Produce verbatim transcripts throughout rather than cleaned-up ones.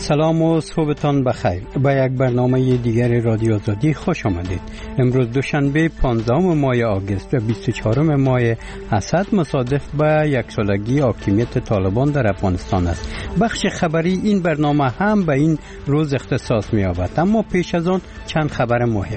سلام و صبحتان بخیر. به یک برنامه دیگر رادیو آزادی خوش آمدید. امروز دوشنبه پانزدهم ماه آگوست و بیست و چهارم ماه اسد مصادف به یک سالگی حاکمیت طالبان در افغانستان است. بخش خبری این برنامه هم به این روز اختصاص می‌یابد، اما پیش از آن چند خبر مهم.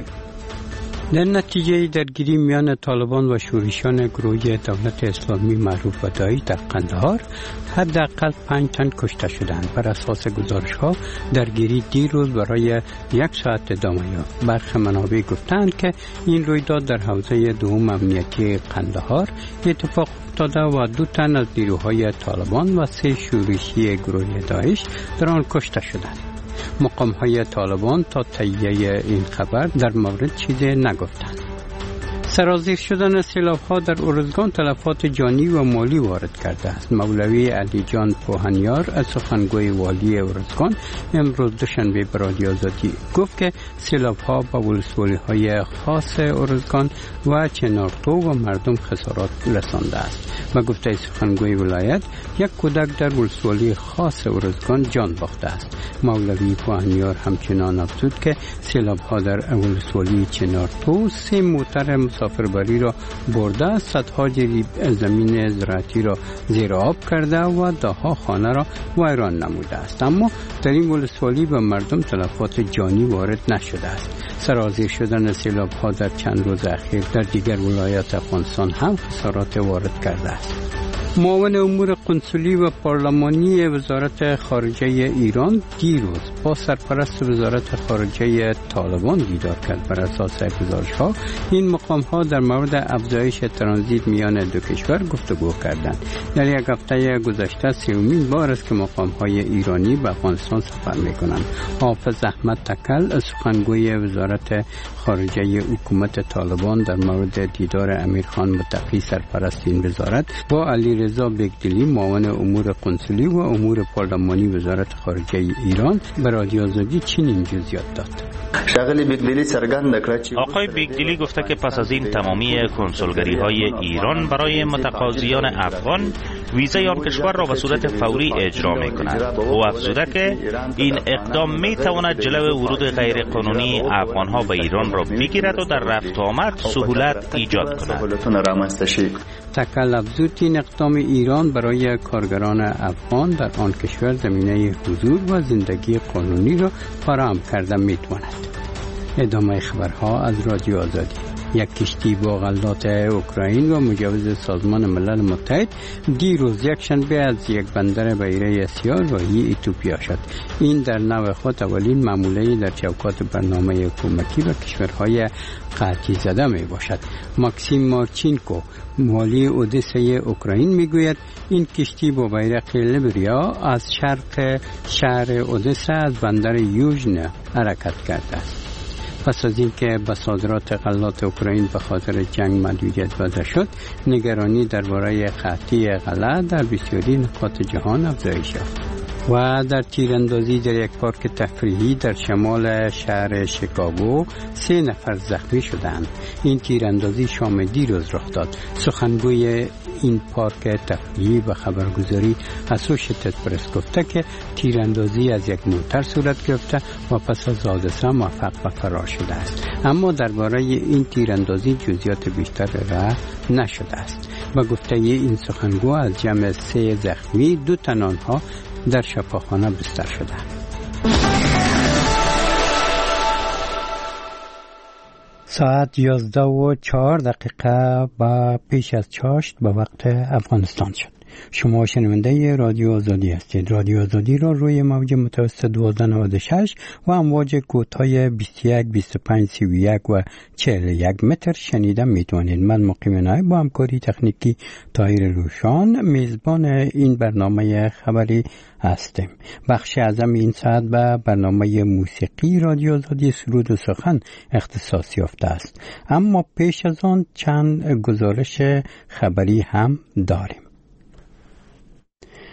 در نتیجه درگیری میان طالبان و شورشیان گروه دولت اسلامی معروف به داعش در قندهار حداقل پنج تن کشته شدند. بر اساس گزارش‌ها درگیری دیروز برای یک ساعت ادامه یافت. برخی منابع گفتند که این رویداد در حوزه دوم امنیتی قندهار اتفاق افتاده و دو تن از نیروهای طالبان و سه شورشی گروه داعش در آن کشته شدند. مقام‌های طالبان تا تایید این خبر در مورد چیزی نگفتند. سرازیر شدن سیلاب‌ها در ارزگان تلفات جانی و مالی وارد کرده است. مولوی علی جان پوهنیار از سخنگوی والی ارزگان امروز دوشنبه به رادیو آزادی گفت که سیلاب‌ها به ولسوالی‌های خاص ارزگان و چنارتو و مردم خسارات رسانده است. و گفته سخنگوی ولایت یک کودک در ولسوالی خاص ارزگان جان باخته است. مولوی پوهنیار همچنان افزود که سیلاب‌ها در ولسوالی چنارتو سه موتر مسافربری را برده، صدها جریب زمین زراعتی را زیر آب کرده و دهها خانه را ویران نموده است. اما در این ولسوالی به مردم تلفات جانی وارد نشده است. سرازیر شدن سیلاب‌ها در چند روز اخیر در دیگر ولایات افغانستان هم خسارات وارد کرده است. معاون امور قنصلی و پارلمانی وزارت خارجه ایران دیروز با سرپرست وزارت خارجه طالبان دیدار کرد. بر اساس گزارش‌ها این مقام‌ها در مورد افزایش ترانزیت میان دو کشور گفتگو کردند. در یک هفته گذشته سومین بار است که مقام‌های ایرانی به افغانستان سفر می‌کنند. حافظ احمد تکل سخنگوی وزارت خارجه حکومت طالبان در مورد دیدار امیرخان متقی سرپرست این وزارت با علی رضا بیگدلی معاون امور قنصلی و امور پارلمانی وزارت خارجه ایران به رادیو آزادی چنین جزئیات داد. آقای بیگدلی گفته که پس از این تمامی کنسولگری‌های ایران برای متقاضیان افغان ویزای آن کشور را به صورت فوری اجرا می‌کند. او افزوده که این اقدام می‌تواند جلو ورود غیرقانونی افغان‌ها به ایران را بگیرد و در رفت و آمد سهولت ایجاد کند. تکل افزود این اقدام ایران برای کارگران افغان در آن کشور زمینه حضور و زندگی قانونی را فراهم کرده می‌تواند. ادامه خبرها از رادیو آزادی. یک کشتی با غلات اوکراین و مجوز سازمان ملل متحد دیروز یک شنبه از یک بندر بحیره اسیا راهی اتیوپیا شد. این در نوع خود اولین معموله در چوکات برنامه حکومتی و کشورهای قحطی زده می باشد. ماکسیم مارچینکو والی اودسه اوکراین می گوید این کشتی با بیرق لیبریا از شرق شهر اودسه از بندر یوژن حرکت کرده است. پس از این که به صادرات غلات اوکراین به خاطر جنگ محدودیت وضع شد، نگرانی درباره قحطی غله در بسیاری نقاط جهان افزایش یافت. و در تیراندازی در یک پارک تفریحی در شمال شهر شیکاگو سه نفر زخمی شدند. این تیراندازی شام دیروز رخ داد. سخنگوی این پارک تفریحی به خبرگزاری اسوشیتد پرس گفته که تیراندازی از یک موتر صورت گرفته و پس از حادثه موفق به فرار شده است. اما درباره این تیراندازی جزئیات بیشتر را نشده است. و گفته این سخنگو از جمع سه زخمی دو تن آنها در شفاخانه بستر شدند. ساعت یازده و چهار دقیقه با پیش از چاشت به وقت افغانستان شد. شما شنونده رادیو آزادی هستید. رادیو آزادی را روی موج متوسط دوازده نود و شش و امواج کوتاه بیست و یک، بیست و پنج، سی و یک و چهل و یک متر شنیده میتوانید. من مقیم نایب با همکاری تکنیکی طاهر روشان میزبان این برنامه خبری هستیم. بخش اعظم این ساعت به برنامه موسیقی رادیو آزادی سرود و سخن اختصاص یافته است. اما پیش از آن چند گزارش خبری هم داریم.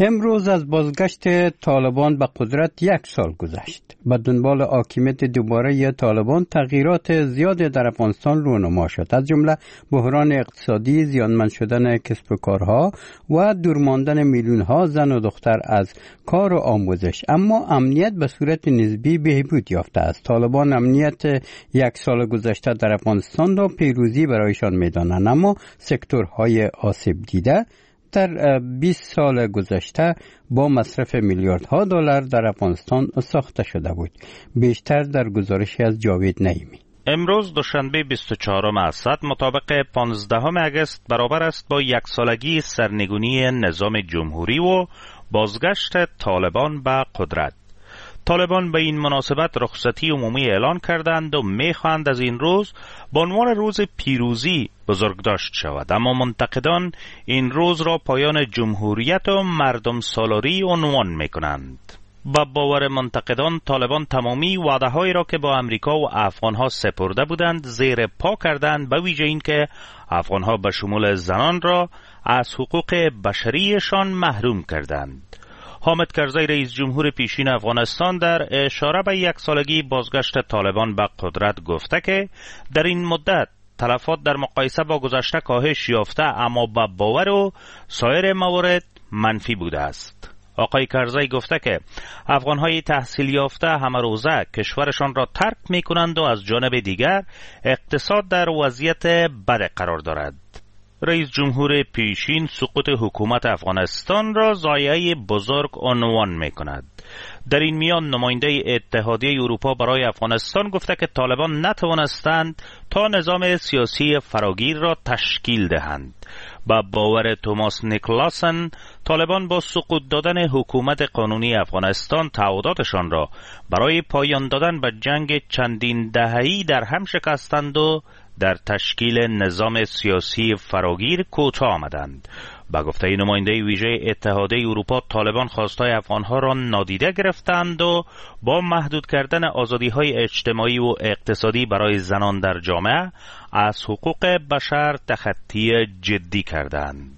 امروز از بازگشت طالبان به قدرت یک سال گذشت. به دنبال حاکمیت دوباره طالبان تغییرات زیاد در افغانستان رونما شد، از جمله بحران اقتصادی، زیانمند شدن کسب و کارها و دورماندن میلیون ها زن و دختر از کار و آموزش. اما امنیت به صورت نسبی بهبود یافته است. طالبان امنیت یک سال گذشته در افغانستان را پیروزی برایشان می‌دانند، اما سکتورهای آسیب دیده در بیست سال گذشته با مصرف میلیاردها دلار در افغانستان ساخته شده بود. بیشتر در گزارشی از جاوید نعیمی. امروز دوشنبه بیست و چهارم اسد مطابق پانزدهم اگست برابر است با یک سالگی سرنگونی نظام جمهوری و بازگشت طالبان به قدرت. طالبان به این مناسبت رخصتی عمومی اعلان کردند و می‌خواهند از این روز به عنوان روز پیروزی بزرگداشت شود، اما منتقدان این روز را پایان جمهوریت و مردم سالاری عنوان می‌کنند. با باور منتقدان طالبان تمامی وعده‌هایی را که با امریکا و افغان‌ها سپرده بودند زیر پا کردند، به ویژه اینکه افغان‌ها به شمول زنان را از حقوق بشریشان محروم کردند. حامد کرزی رئیس جمهور پیشین افغانستان در اشاره به یک سالگی بازگشت طالبان به قدرت گفته که در این مدت تلفات در مقایسه با گذشته کاهش یافته، اما به باور و سایر موارد منفی بوده است. آقای کرزی گفته که افغانهای تحصیل یافته همه روزه کشورشان را ترک می کنند و از جانب دیگر اقتصاد در وضعیت بد قرار دارد. رئیس جمهور پیشین سقوط حکومت افغانستان را ضایعه بزرگ عنوان می کند. در این میان نماینده اتحادیه اروپا برای افغانستان گفته که طالبان نتوانستند تا نظام سیاسی فراگیر را تشکیل دهند. با باور توماس نیکلاسن طالبان با سقوط دادن حکومت قانونی افغانستان تعهداتشان را برای پایان دادن به جنگ چندین دهه‌ای در هم شکستند و در تشکیل نظام سیاسی فراگیر کوتاه آمدند. با گفته نماینده ویژه اتحادیه اروپا طالبان خواستای افغانها را نادیده گرفتند و با محدود کردن آزادی‌های اجتماعی و اقتصادی برای زنان در جامعه از حقوق بشر تخطی جدی کردند.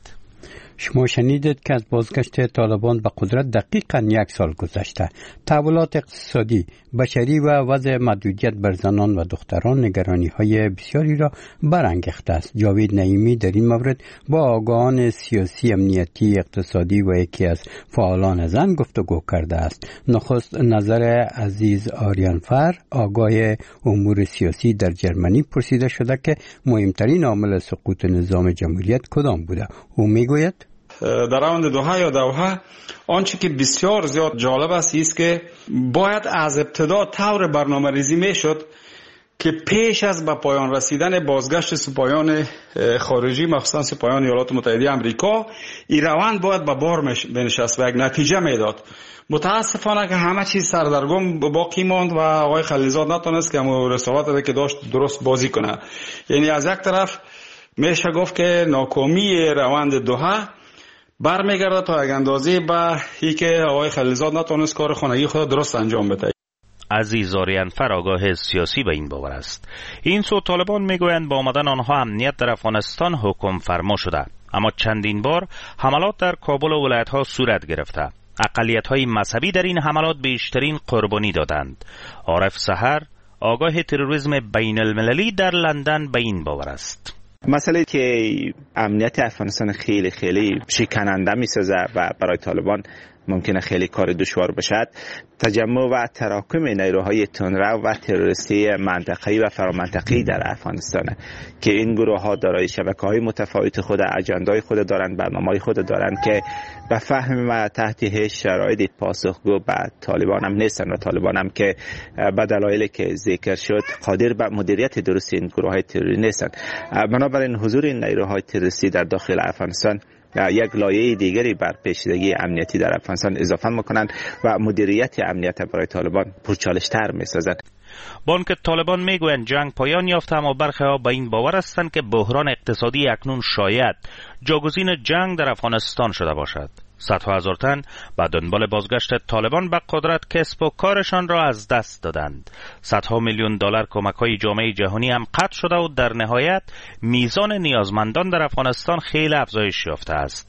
شما شنیدید که از بازگشت طالبان به قدرت دقیقاً یک سال گذشته. تحولات اقتصادی، بشری و وضع محدودیت بر زنان و دختران نگرانی‌های بسیاری را برانگیخته است. جاوید نعیمی در این مورد با آگاهان سیاسی، امنیتی، اقتصادی و یکی از فعالان زن گفتگو کرده است. نخست نظر عزیز آریانفر، آگاه امور سیاسی در جرمنی، پرسیده شده که مهمترین عامل سقوط نظام جمهوریت کدام بوده. او میگوید در راوند دوحه یا دوحه آنچه که بسیار زیاد جالب است است که باید از ابتدا طور برنامه ریزی می شد که پیش از به پایان رسیدن بازگشت سپاهیان خارجی، مخصوصا سپاهیان ایالات متحده آمریکا، این روند باید به بار بنشست و یک نتیجه میداد. متاسفانه که همه چیز سردرگم باقی ماند و آقای خلیلزاد نتونست که همون رسالت که داشت درست بازی کنه. یعنی از یک طرف میشه گفت که ناکامی روند دوحه برمیگرده تا یک اندازه به ای که آقای خلیلزاد نتونست کار خانگی خود درست انجام بده. عزیز آریانفر آگاه سیاسی به این باور است. این سو طالبان میگویند با آمدن آنها امنیت در افغانستان حکم فرما شده، اما چندین بار حملات در کابل و ولایت‌ها صورت گرفته. اقلیت‌های مذهبی در این حملات بیشترین قربانی دادند. عارف سحر آگاه تروریسم بین المللی در لندن به این باور است. مسئله که امنیت افغانستان خیلی خیلی شکننده می‌سازه و برای طالبان ممکنه خیلی کار دشوار بشد، تجمع و تراکم نیروهای تندرو و تروریستی منطقه‌ای و فرامنطقه‌ای در افغانستان که این گروه ها دارای شبکه‌های متفاوت خود، اجندای خود دارند، برنامه‌های خود دارند که به فهم و تحت هیچ شرایطی پاسخگو به طالبان هم نیستند و طالبان هم که به دلایلی که ذکر شد قادر به مدیریت درست این گروه های تروری نیستند. بنابراین حضور این نیروهای تروریستی در داخل افغانستان یک لایه دیگری بر پیچیدگی امنیتی در افغانستان اضافه میکنند و مدیریت امنیت برای طالبان پرچالش‌تر میسازند. بانک طالبان میگویند جنگ پایان یافته، اما برخی ها به این باور هستند که بحران اقتصادی اکنون شاید جاگزین جنگ در افغانستان شده باشد. صدها هزار تن به دنبال بازگشت طالبان به قدرت کسب و کارشان را از دست دادند. صدها میلیون دلار کمک‌های جامعه جهانی هم قطع شده و در نهایت میزان نیازمندان در افغانستان خیلی افزایش یافته است.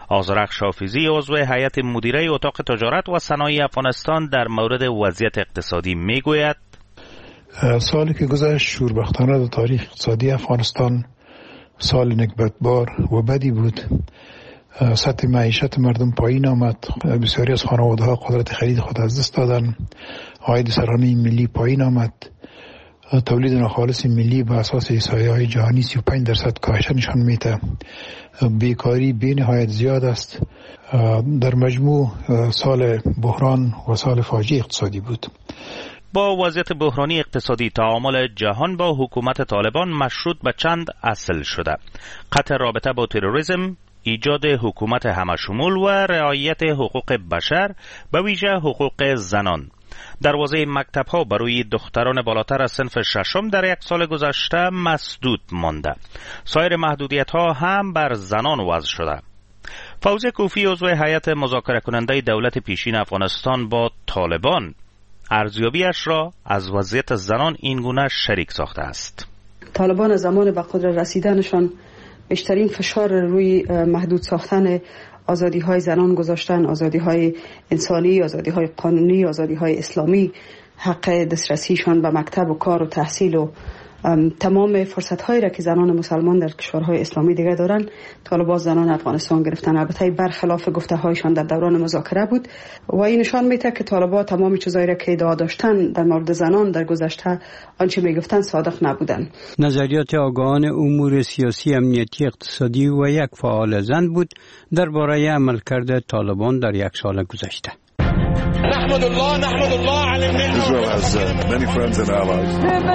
آذرخش حافظی عضو هیئت مدیره اتاق تجارت و صنایع افغانستان در مورد وضعیت اقتصادی میگوید: سالی که گذشت شوربختانه در تاریخ اقتصادی افغانستان سال نکبتبار و بدی بود. سطح معیشت مردم پایین آمد، بسیاری از خانواده ها قدرت خرید خود از دست دادن، عاید سرانه ملی پایین آمد، تولید ناخالص ملی به اساس احصایه های جهانی سی و پنج درصد کاهش نشان میده. بیکاری بی نهایت زیاد است. در مجموع سال بحران و سال فاجعه اقتصادی بود. با وضعیت بحرانی اقتصادی تعامل جهان با حکومت طالبان مشروط به چند اصل شده: قطع رابطه با تروریسم، ایجاد حکومت همشمول و رعایت حقوق بشر به ویژه حقوق زنان. دروازه مکتب‌ها برای دختران بالاتر از صنف ششم در یک سال گذشته مسدود مانده. سایر محدودیت‌ها هم بر زنان وضع شده. فوزی کوفی عضو هیئت مذاکره کننده دولت پیشین افغانستان با طالبان ارزیابیش را از وضعیت زنان این گونه شریک ساخته است. طالبان از زمان به قدرت رسیدنشان بیشترین فشار روی محدود ساختن آزادی های زنان گذاشتن، آزادی های انسانی، آزادی های قانونی، آزادی های اسلامی، حق دسترسیشان به مکتب و کار و تحصیل و تمام فرصت هایی را که زنان مسلمان در کشورهای اسلامی دیگه دارن طالبان زنان افغانستان گرفتن. البته برخلاف گفته هایشان در دوران مذاکره بود و این نشان میده که طالبان تمام چیزایی را که ادعا داشتن در مورد زنان در گذشته آنچه میگفتن صادق نبودن. نظریات آگاهان امور سیاسی، امنیتی، اقتصادی و یک فعال زن بود درباره عملکرد طالبان در یک سال گذشته. نحمد الله نحمد الله على النعمة. Israel has uh, many friends and allies.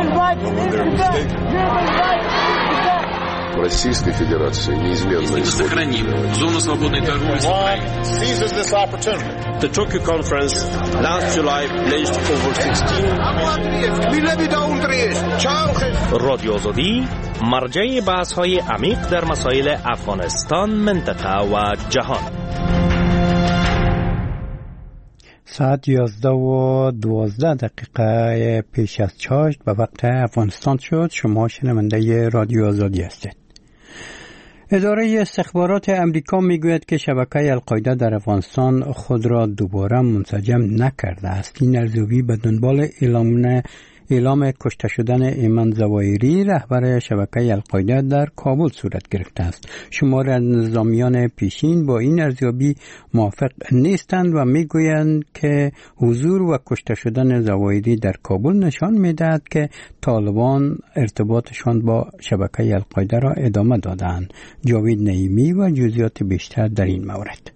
Российской Федерации неизменно сохраним зону свободной торговли с Украиной. Seizes this opportunity. The Tokyo conference last July pledged over sixteen. رادیو آزادی مرجع بحث‌های عمیق در مسائل افغانستان، منطقه و جهان. ساعت یازده و دوازده دقیقه پیش از چاشت به وقت افغانستان شد. شما شنونده رادیو آزادی هستید. اداره استخبارات امریکا میگوید که شبکه القاعده در افغانستان خود را دوباره منسجم نکرده است. این ارزیابی به دنبال اعلام اعلام کشته شدن ایمن ظواهری رهبر شبکه القاعده در کابل صورت گرفته است. شمار از نظامیان پیشین با این ارزیابی موافق نیستند و میگویند که حضور و کشته شدن ظواهری در کابل نشان میدهد که طالبان ارتباطشان با شبکه القاعده را ادامه دادند. جاوید نعیمی و جزئیات بیشتر در این مورد.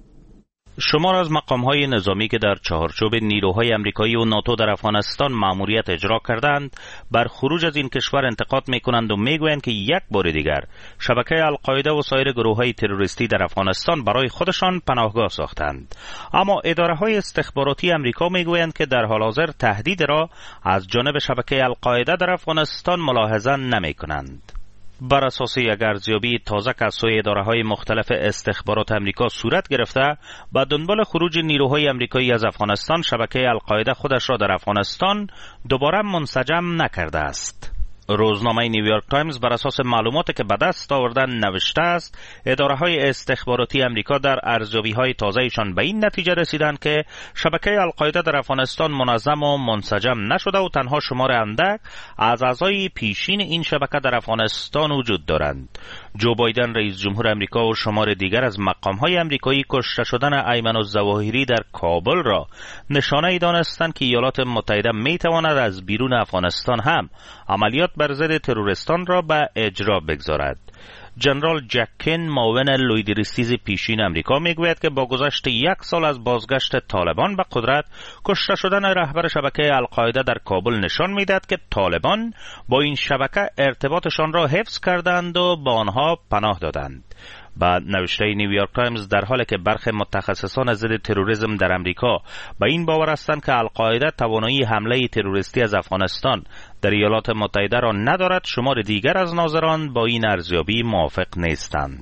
شمار از مقام‌های نظامی که در چهارچوب نیروهای امریکایی و ناتو در افغانستان مأموریت اجرا کردند بر خروج از این کشور انتقاد می‌کنند و می‌گویند که یک بار دیگر شبکه القاعده و سایر گروه‌های تروریستی در افغانستان برای خودشان پناهگاه ساختند. اما اداره‌های استخباراتی امریکا می‌گویند که در حال حاضر تهدید را از جانب شبکه القاعده در افغانستان ملاحظه نمی‌کنند. بر اساس یک ارزیابی تازه که از سوی اداره‌های مختلف استخبارات امریکا صورت گرفته، با دنبال خروج نیروهای امریکایی از افغانستان، شبکه القاعده خودش را در افغانستان دوباره منسجم نکرده است. روزنامه نیویورک تایمز بر اساس معلوماتی که به دست آوردن نوشته است اداره‌های استخباراتی امریکا در ارزیابی‌های تازه‌شان به این نتیجه رسیدند که شبکه القاعده در افغانستان منظم و منسجم نشده و تنها شمار اندک از اعضای پیشین این شبکه در افغانستان وجود دارند. جو بایدن رئیس جمهور امریکا و شمار دیگر از مقام‌های امریکایی کشته شدن ایمن الظواهری در کابل را نشانه‌ای دانستند که ایالات متحده می‌تواند از بیرون افغانستان هم عملیات بر ضد تروریستان را به اجرا بگذارد. جنرال جک کین، معاون لوید ریستیز پیشین امریکا، میگوید که با گذشت یک سال از بازگشت طالبان به قدرت، کشته شدن رهبر شبکه القاعده در کابل نشان میدهد که طالبان با این شبکه ارتباطشان را حفظ کردند و با آنها پناه دادند. بعد نوشته نیویورک تایمز در حالی که برخی متخصصان ضد تروریسم در امریکا به این باور هستند که القاعده توانایی حمله تروریستی از افغانستان در ایالات متحده را ندارد، شمار دیگر از ناظران با این ارزیابی موافق نیستند.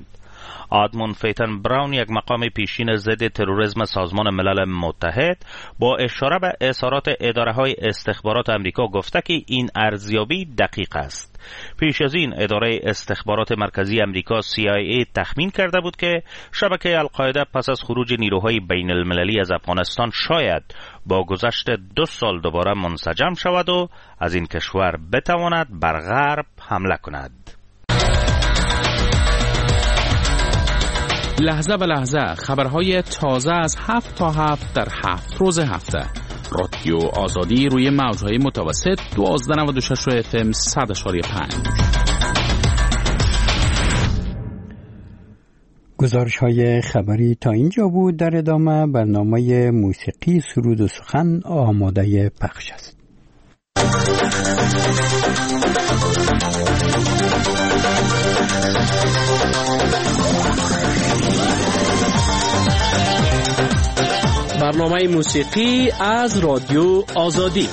آدمون فیتن براون، یک مقام پیشین ضد تروریسم سازمان ملل متحد، با اشاره به اظهارات اداره‌های استخبارات آمریکا گفته که این ارزیابی دقیق است. پیش از این اداره استخبارات مرکزی آمریکا سی آی ای تخمین کرده بود که شبکه القاعده پس از خروج نیروهای بین المللی از افغانستان شاید با گذشت دو سال دوباره منسجم شود و از این کشور بتواند بر غرب حمله کند. لحظه به لحظه خبرهای تازه از هفت تا هفت در هفت روز هفته. رادیو آزادی روی موجهای متوسط دوازده نود و شش اف ام صد اشاری پنج. گزارش های خبری تا اینجا بود. در ادامه برنامه موسیقی سرود و سخن آماده پخش است. برنامه موسیقی از رادیو آزادی.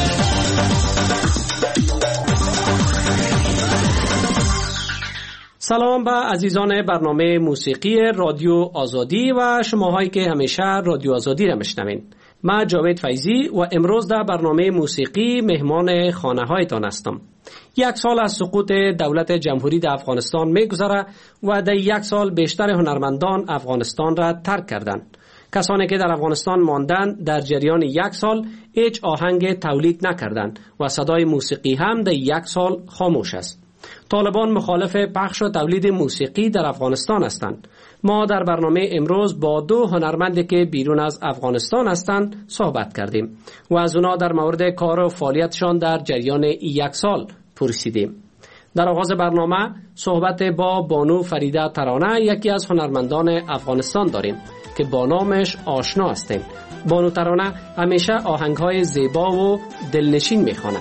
سلام به عزیزان برنامه موسیقی رادیو آزادی و شماهایی که همیشه رادیو آزادی را میشنوین. من جاوید فیضی و امروز در برنامه موسیقی مهمان خانه هایتان هستم. یک سال از سقوط دولت جمهوری در افغانستان میگذره و در یک سال بیشتر هنرمندان افغانستان را ترک کردند. کسانی که در افغانستان ماندند در جریان یک سال هیچ آهنگ تولید نکردند و صدای موسیقی هم در یک سال خاموش است. طالبان مخالف پخش و تولید موسیقی در افغانستان هستند. ما در برنامه امروز با دو هنرمندی که بیرون از افغانستان هستند صحبت کردیم و از اونا در مورد کار و فعالیتشان در جریان یک سال پرسیدیم. در آغاز برنامه صحبت با بانو فریده ترانه، یکی از هنرمندان افغانستان داریم که با نامش آشنا هستیم. بانو ترانه همیشه آهنگ‌های زیبا و دلنشین می‌خواند.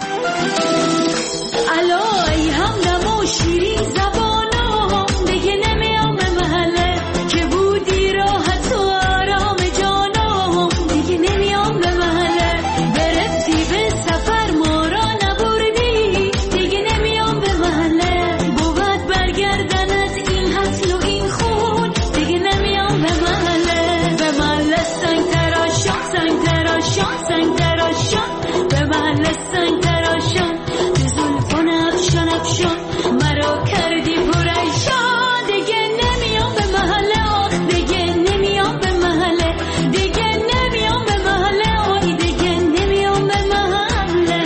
الای هم نمو شیرین زبانم دیگه نمیام به محله که بودی راحت و آرام جانم دیگه نمیام به محله برفتی به سفر ما را نبردی دیگه نمیام به محله بود برگردنت این حسن و این خون دیگه نمیام به محله به محله سنگ تراشان سنگ تراشان سنگ تراشان به محله سنگ تراشان مرا کردی پریشان دیگه نمیام به محله آخ دیگه نمیام به محله دیگه نمیام به محله آخ دیگه نمیام به محله.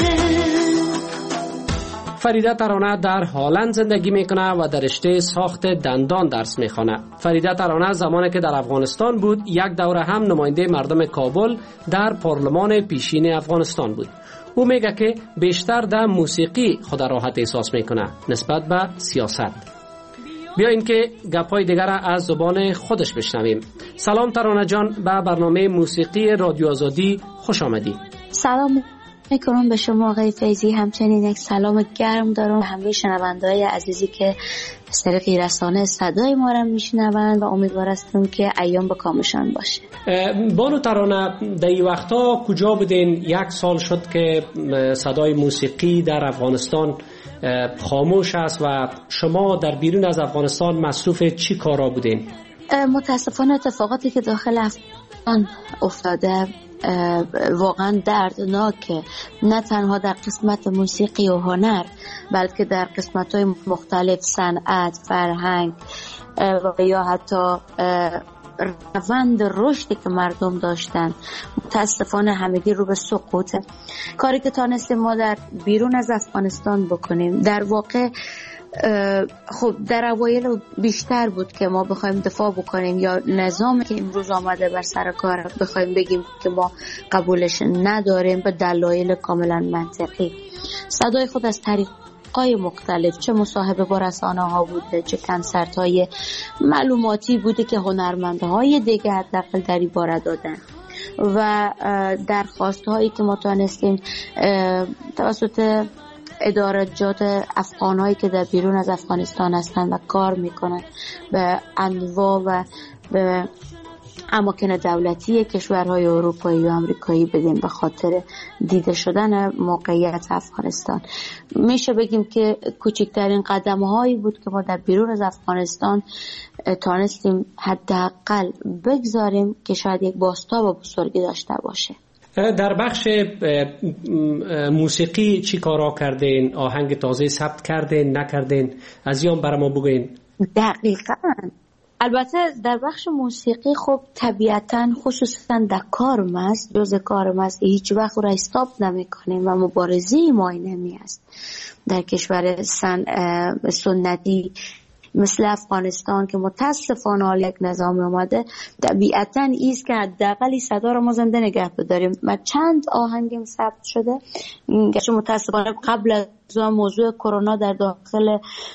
فریده ترانه در هالند زندگی میکنه و در رشته ساخت دندان درس میخونه. فریده ترانه زمانی که در افغانستان بود یک دوره هم نماینده مردم کابل در پارلمان پیشین افغانستان بود. او میگه که بیشتر در موسیقی خود راحت احساس میکنه نسبت به سیاست. بیاییم که گپای دیگر از زبان خودش بشنویم. سلام ترانه جان، به برنامه موسیقی رادیو آزادی خوش آمدی. سلام میکنم به شما آقای فیضی، همچنین یک سلام گرم دارم به همه شنونده‌های عزیزی که از طریق رسانه صدای ما را میشنوند و امیدوار هستم که ایام به کامشان باشه. بانو ترانه، در این وقتا کجا بودین؟ یک سال شد که صدای موسیقی در افغانستان خاموش است و شما در بیرون از افغانستان مصروف چی کارا بودین؟ متاسفانه اتفاقاتی که داخل افغانستان افتاده واقعا دردناکه، نه تنها در قسمت موسیقی و هنر بلکه در قسمت‌های مختلف، صنعت، فرهنگ و یا حتی روند رشدی که مردم داشتن. متاسفانه همگی رو به سقوطه. کاری که تانستیم ما در بیرون از افغانستان بکنیم در واقع خب در اوایل بیشتر بود که ما بخوایم دفاع بکنیم یا نظامی که امروز آمده بر سر کار بخوایم بگیم که ما قبولش نداریم به دلایل کاملا منطقی. صدای خود از طریق‌های مختلف، چه مصاحبه با رسانه ها بوده، چه کنسرت‌های معلوماتی بوده که هنرمندهای دیگه حداقل در این باره دادن و درخواست‌هایی که ما تونستیم توسط ادارجات افغان‌هایی که در بیرون از افغانستان هستند و کار میکنن به انواع و به اماکن دولتی کشورهای اروپایی و آمریکایی بدیم به خاطر دیده شدن موقعیت افغانستان. میشه بگیم که کوچکترین قدم هایی بود که ما در بیرون از افغانستان تانستیم حداقل بگذاریم که شاید یک بازتاب بزرگی داشته باشه. در بخش موسیقی چی کارا کردین؟ آهنگ تازه ثبت کردین نکردین؟ از یام برای ما بگوین. دقیقاً. البته در بخش موسیقی خب طبیعتاً خصوصاً در کارم است، جز کارم است، هیچ وقت را استاپ نمی کنیم و مبارزی ما نمی است. در کشور سن سنتی مثل افغانستان که متاسفانه حال یک نظام اومده، طبیعتاً ایست که حداقل صدا رو ما زنده نگه بداریم. من چند آهنگم ثبت شده که متاسفانه قبل از موضوع کرونا در داخل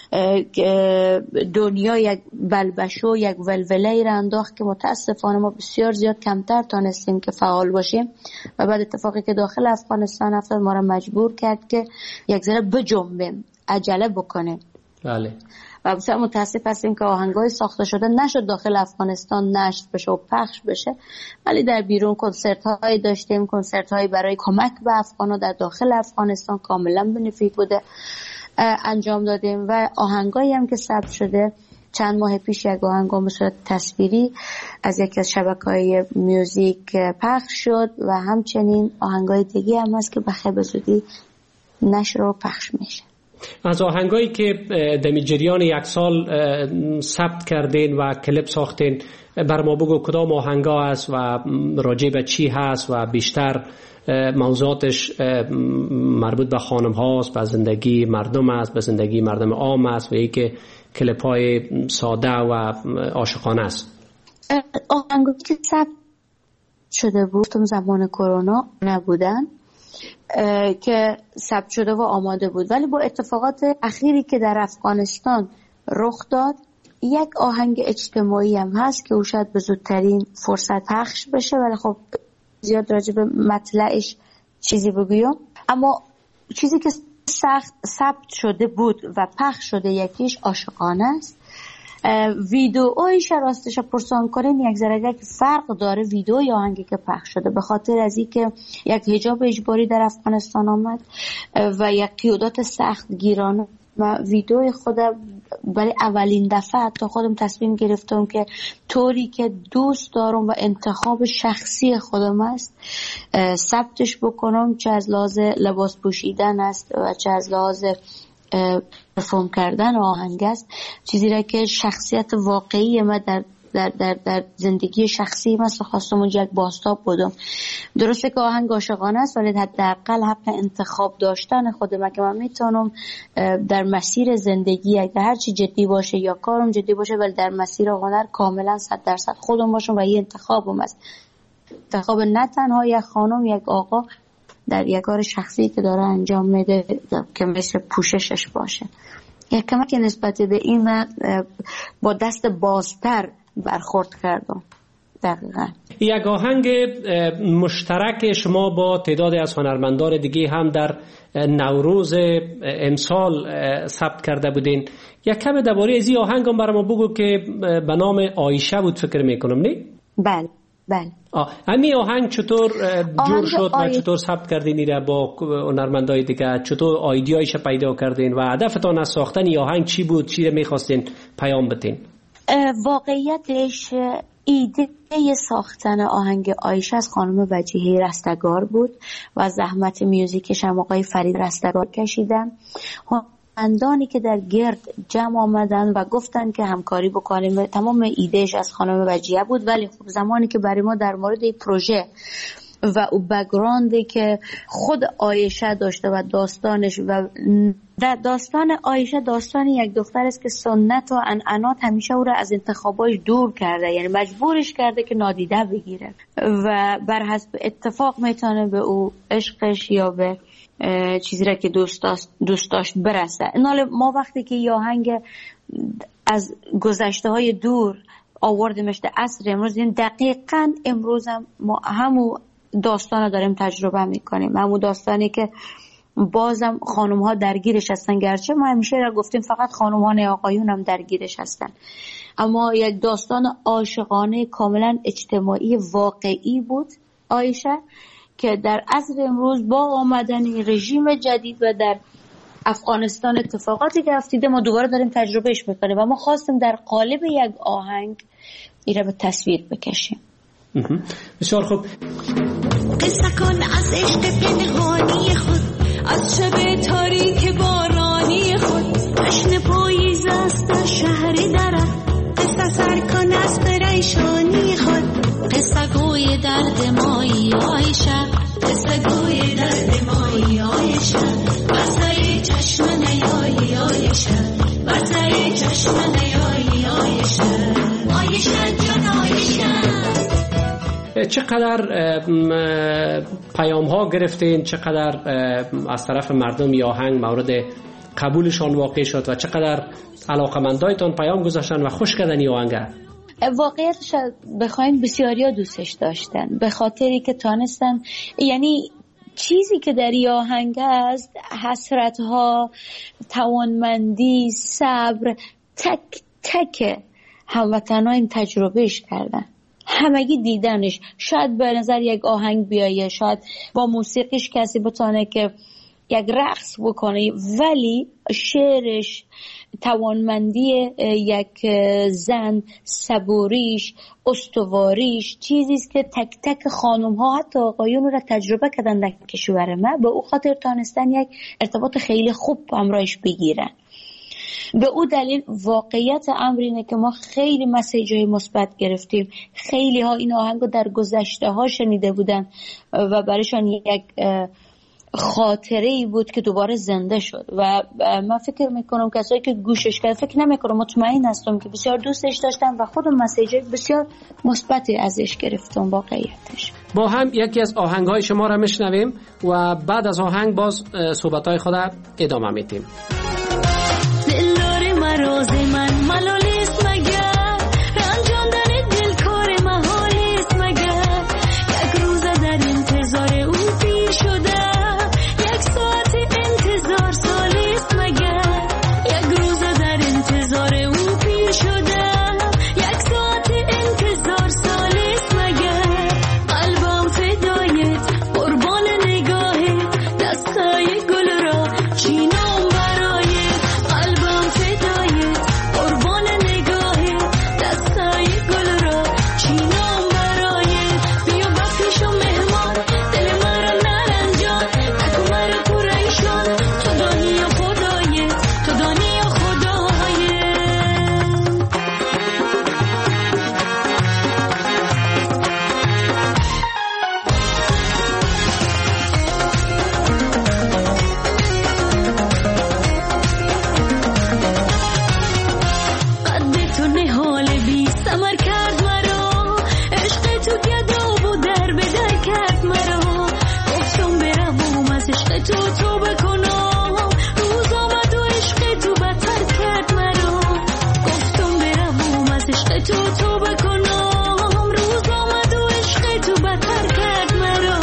دنیا یک بلبشو یک ولوله را انداخت که متاسفانه ما بسیار زیاد کمتر تانستیم که فعال باشیم و بعد اتفاقی که داخل افغانستان افتاد ما را مجبور کرد که یک ذره بجنبیم، عجله بکنیم. بله. و بسیار متاسف هستیم که آهنگای ساخته شده نشد داخل افغانستان نشر بشه و پخش بشه، ولی در بیرون کنسرت های داشتیم، کنسرت های برای کمک به افغانا در داخل افغانستان کاملا بنفیت بوده انجام دادیم و آهنگایی هم که ثبت شده. چند ماه پیش یک آهنگ به صورت تصویری از یکی از شبکه‌های میوزیک پخش شد و همچنین آهنگای دیگه هم هست که بخیر به زودی نشر و پخش میشه. از آهنگایی که در جریان یک سال ثبت کردین و کلیپ ساختین بر ما بگو کدام آهنگا هست و راجع به چی هست و بیشتر موضوعاتش مربوط به خانم هاست، به زندگی مردم است، به زندگی مردم عام است و یکی کلیپ های ساده و عاشقانه است؟ آهنگایی که ثبت شده بود تو زمان کرونا نبودن که ثبت شده و آماده بود، ولی با اتفاقات اخیری که در افغانستان رخ داد یک آهنگ اجتماعی هم هست که او شاید به زودترین فرصت پخش بشه، ولی خب زیاد راجع به مطلعش چیزی بگویم. اما چیزی که سخت ثبت شده بود و پخش شده یکیش عاشقانه است. ویدئویش راستش پرسان کنین یک ذره که فرق داره ویدئو یا آهنگی که پخش شده، به خاطر از اینکه یک حجاب اجباری در افغانستان آمد و یک قیودات سخت گیرانه و ویدئوی خودم برای اولین دفعه تا خودم تصمیم گرفتم که طوری که دوست دارم و انتخاب شخصی خودم است ثبتش بکنم، چه از لحاظ لباس پوشیدن است و چه از لحاظ پرفورم کردن آهنگ است، چیزی را که شخصیت واقعی من در در در در زندگی شخصی من خواستم اونجا یک بازتاب بودم. درسته که آهنگ عاشقانه است ولی حداقل حق انتخاب داشتن خودم که من میتونم در مسیر زندگی اگر هر چی جدی باشه یا کارم جدی باشه ولی در مسیر هنر کاملا صد درصد خودم باشم و این انتخابم است. انتخاب نه تنها یک خانم یک آقا در یک کار شخصی که داره انجام میده که مثل پوششش باشه. یک کمک نسبت به این من با دست بازتر برخورد کردم. دقیقا یک آهنگ مشترک شما با تعدادی از هنرمندان دیگه هم در نوروز امسال ثبت کرده بودین. یک کم درباره از این آهنگ هم برای ما بگو که به نام عایشه بود فکر میکنم نه؟ بله بله. همین آهنگ چطور جور شد و چطور ثبت کردین ایره با هنرمندای دیگه؟ چطور ایده‌ایش پیدا کردین و هدفتان از ساختن این آهنگ چی بود؟ چی رو می‌خواستین پیام بدین؟ واقعیتش ایده ساختن آهنگ عایشه از خانم وجیحه رستگار بود و زحمت میوزیکش هم آقای فرید رستگار کشیدن. هنرمندانی که در گرد جمع آمدن و گفتن که همکاری بکنیم، تمام ایدهش از خانم وجیحه بود، ولی خب زمانی که برای ما در مورد این پروژه و او بک‌گراندی که خود عایشه داشته و داستانش و داستان عایشه داستان یک دختر است که سنت و عنعنات همیشه او را از انتخاباش دور کرده، یعنی مجبورش کرده که نادیده بگیره و بر حسب اتفاق میتونه به او عشقش یا به چیزی را که دوست داشت دوست داشت برسه. اینال ما وقتی که یه آهنگ از گذشته های دور آوردیمش در عصر امروز، دیدیم دقیقاً امروز هم ما همون داستان رو داریم تجربه میکنیم، همون داستانی که بازم خانم ها درگیرش هستن، گرچه ما همیشه را گفتیم فقط خانم ها نه آقایون هم درگیرش هستن، اما یک داستان عاشقانه کاملا اجتماعی واقعی بود عایشه که در عصر امروز با آمدن رژیم جدید و در افغانستان اتفاقاتی که افتاده ما دوباره داریم تجربهش میکنیم و ما خواستیم در قالب یک آهنگ این را به تصویر بکشیم. بسیار خوب. قصه کن از عشق پنهانی خود، از شب تاریک بارانی خود، جشن پاییز است در شهر درخت، قصه سر کن از پریشانی خود، قصه گوی درد مایی عایشه، قصه گوی درد مایی عایشه، برزای چشم نیایی عایشه، برزای چشم نیایی عایشه، عایشه جان عایشه. چقدر پیام ها گرفتین، چقدر از طرف مردم یا آهنگ مورد قبولشان واقع شد و چقدر علاقمندایتان پیام گذاشتن و خوش کردن این آهنگ؟ واقعیتش بخواین بسیاری ها دوستش داشتن، به خاطری که تانستن، یعنی چیزی که در این آهنگ است، حسرت ها، توانمندی، صبر، تک تک هموطنان این تجربهش کردن، همگی دیدنش. شاید به نظر یک آهنگ بیایه، شاید با موسیقیش کسی بتونه که یک رقص بکنه، ولی شعرش، توانمندی یک زن، صبوریش، استواریش چیزیست که تک تک خانم ها حتی آقایون را تجربه کردن در کشور ما، به او خاطر تانستن یک ارتباط خیلی خوب همراهش بگیرن. به او دلیل واقعیت امر اینه که ما خیلی مسیج‌های مثبت گرفتیم، خیلی ها این آهنگو در گذشته ها شنیده بودن و برایشان یک خاطره ای بود که دوباره زنده شد و من فکر میکنم کسایی که گوشش کرد، فکر نمیکنم، مطمئن هستم که بسیار دوستش داشتن و خودم مسیج‌های بسیار مثبتی ازش گرفتم. واقعیتش با هم یکی از آهنگ‌های شما را میشنویم و بعد از آهنگ باز صحبت‌های خود ادامه میدیم. دلدار مراز من ملالیست مگر، رنجاندن دل کار محالیست مگر، یک روز در انتظار او پیر شده، یک ساعت انتظار سالیست مگر، یک روز در انتظار او پیر شده، یک ساعت انتظار سالیست مگر، قلبم فدایت قربان نگاهت، دستای گل را چینم برایت، قلبم فدایت قربان نگاهت، دستای گل را چینم برایت، بیا بپیشم مهمان، دل مرا نرنجان، نکو مرا پریشان، تو دانی یا خدایت، تو دانی یا خدایت. قد تو نهال بی ثمر کرد مرا، عشق تو گدا و در به در کرد مرا، گفتم بروم از عشق تو توبه کنم، روز آمد و عشق تو بدتر کرد مرا، گفتم بروم از عشق تو توبه کنم، روز آمد و عشق تو بدتر کرد مرا.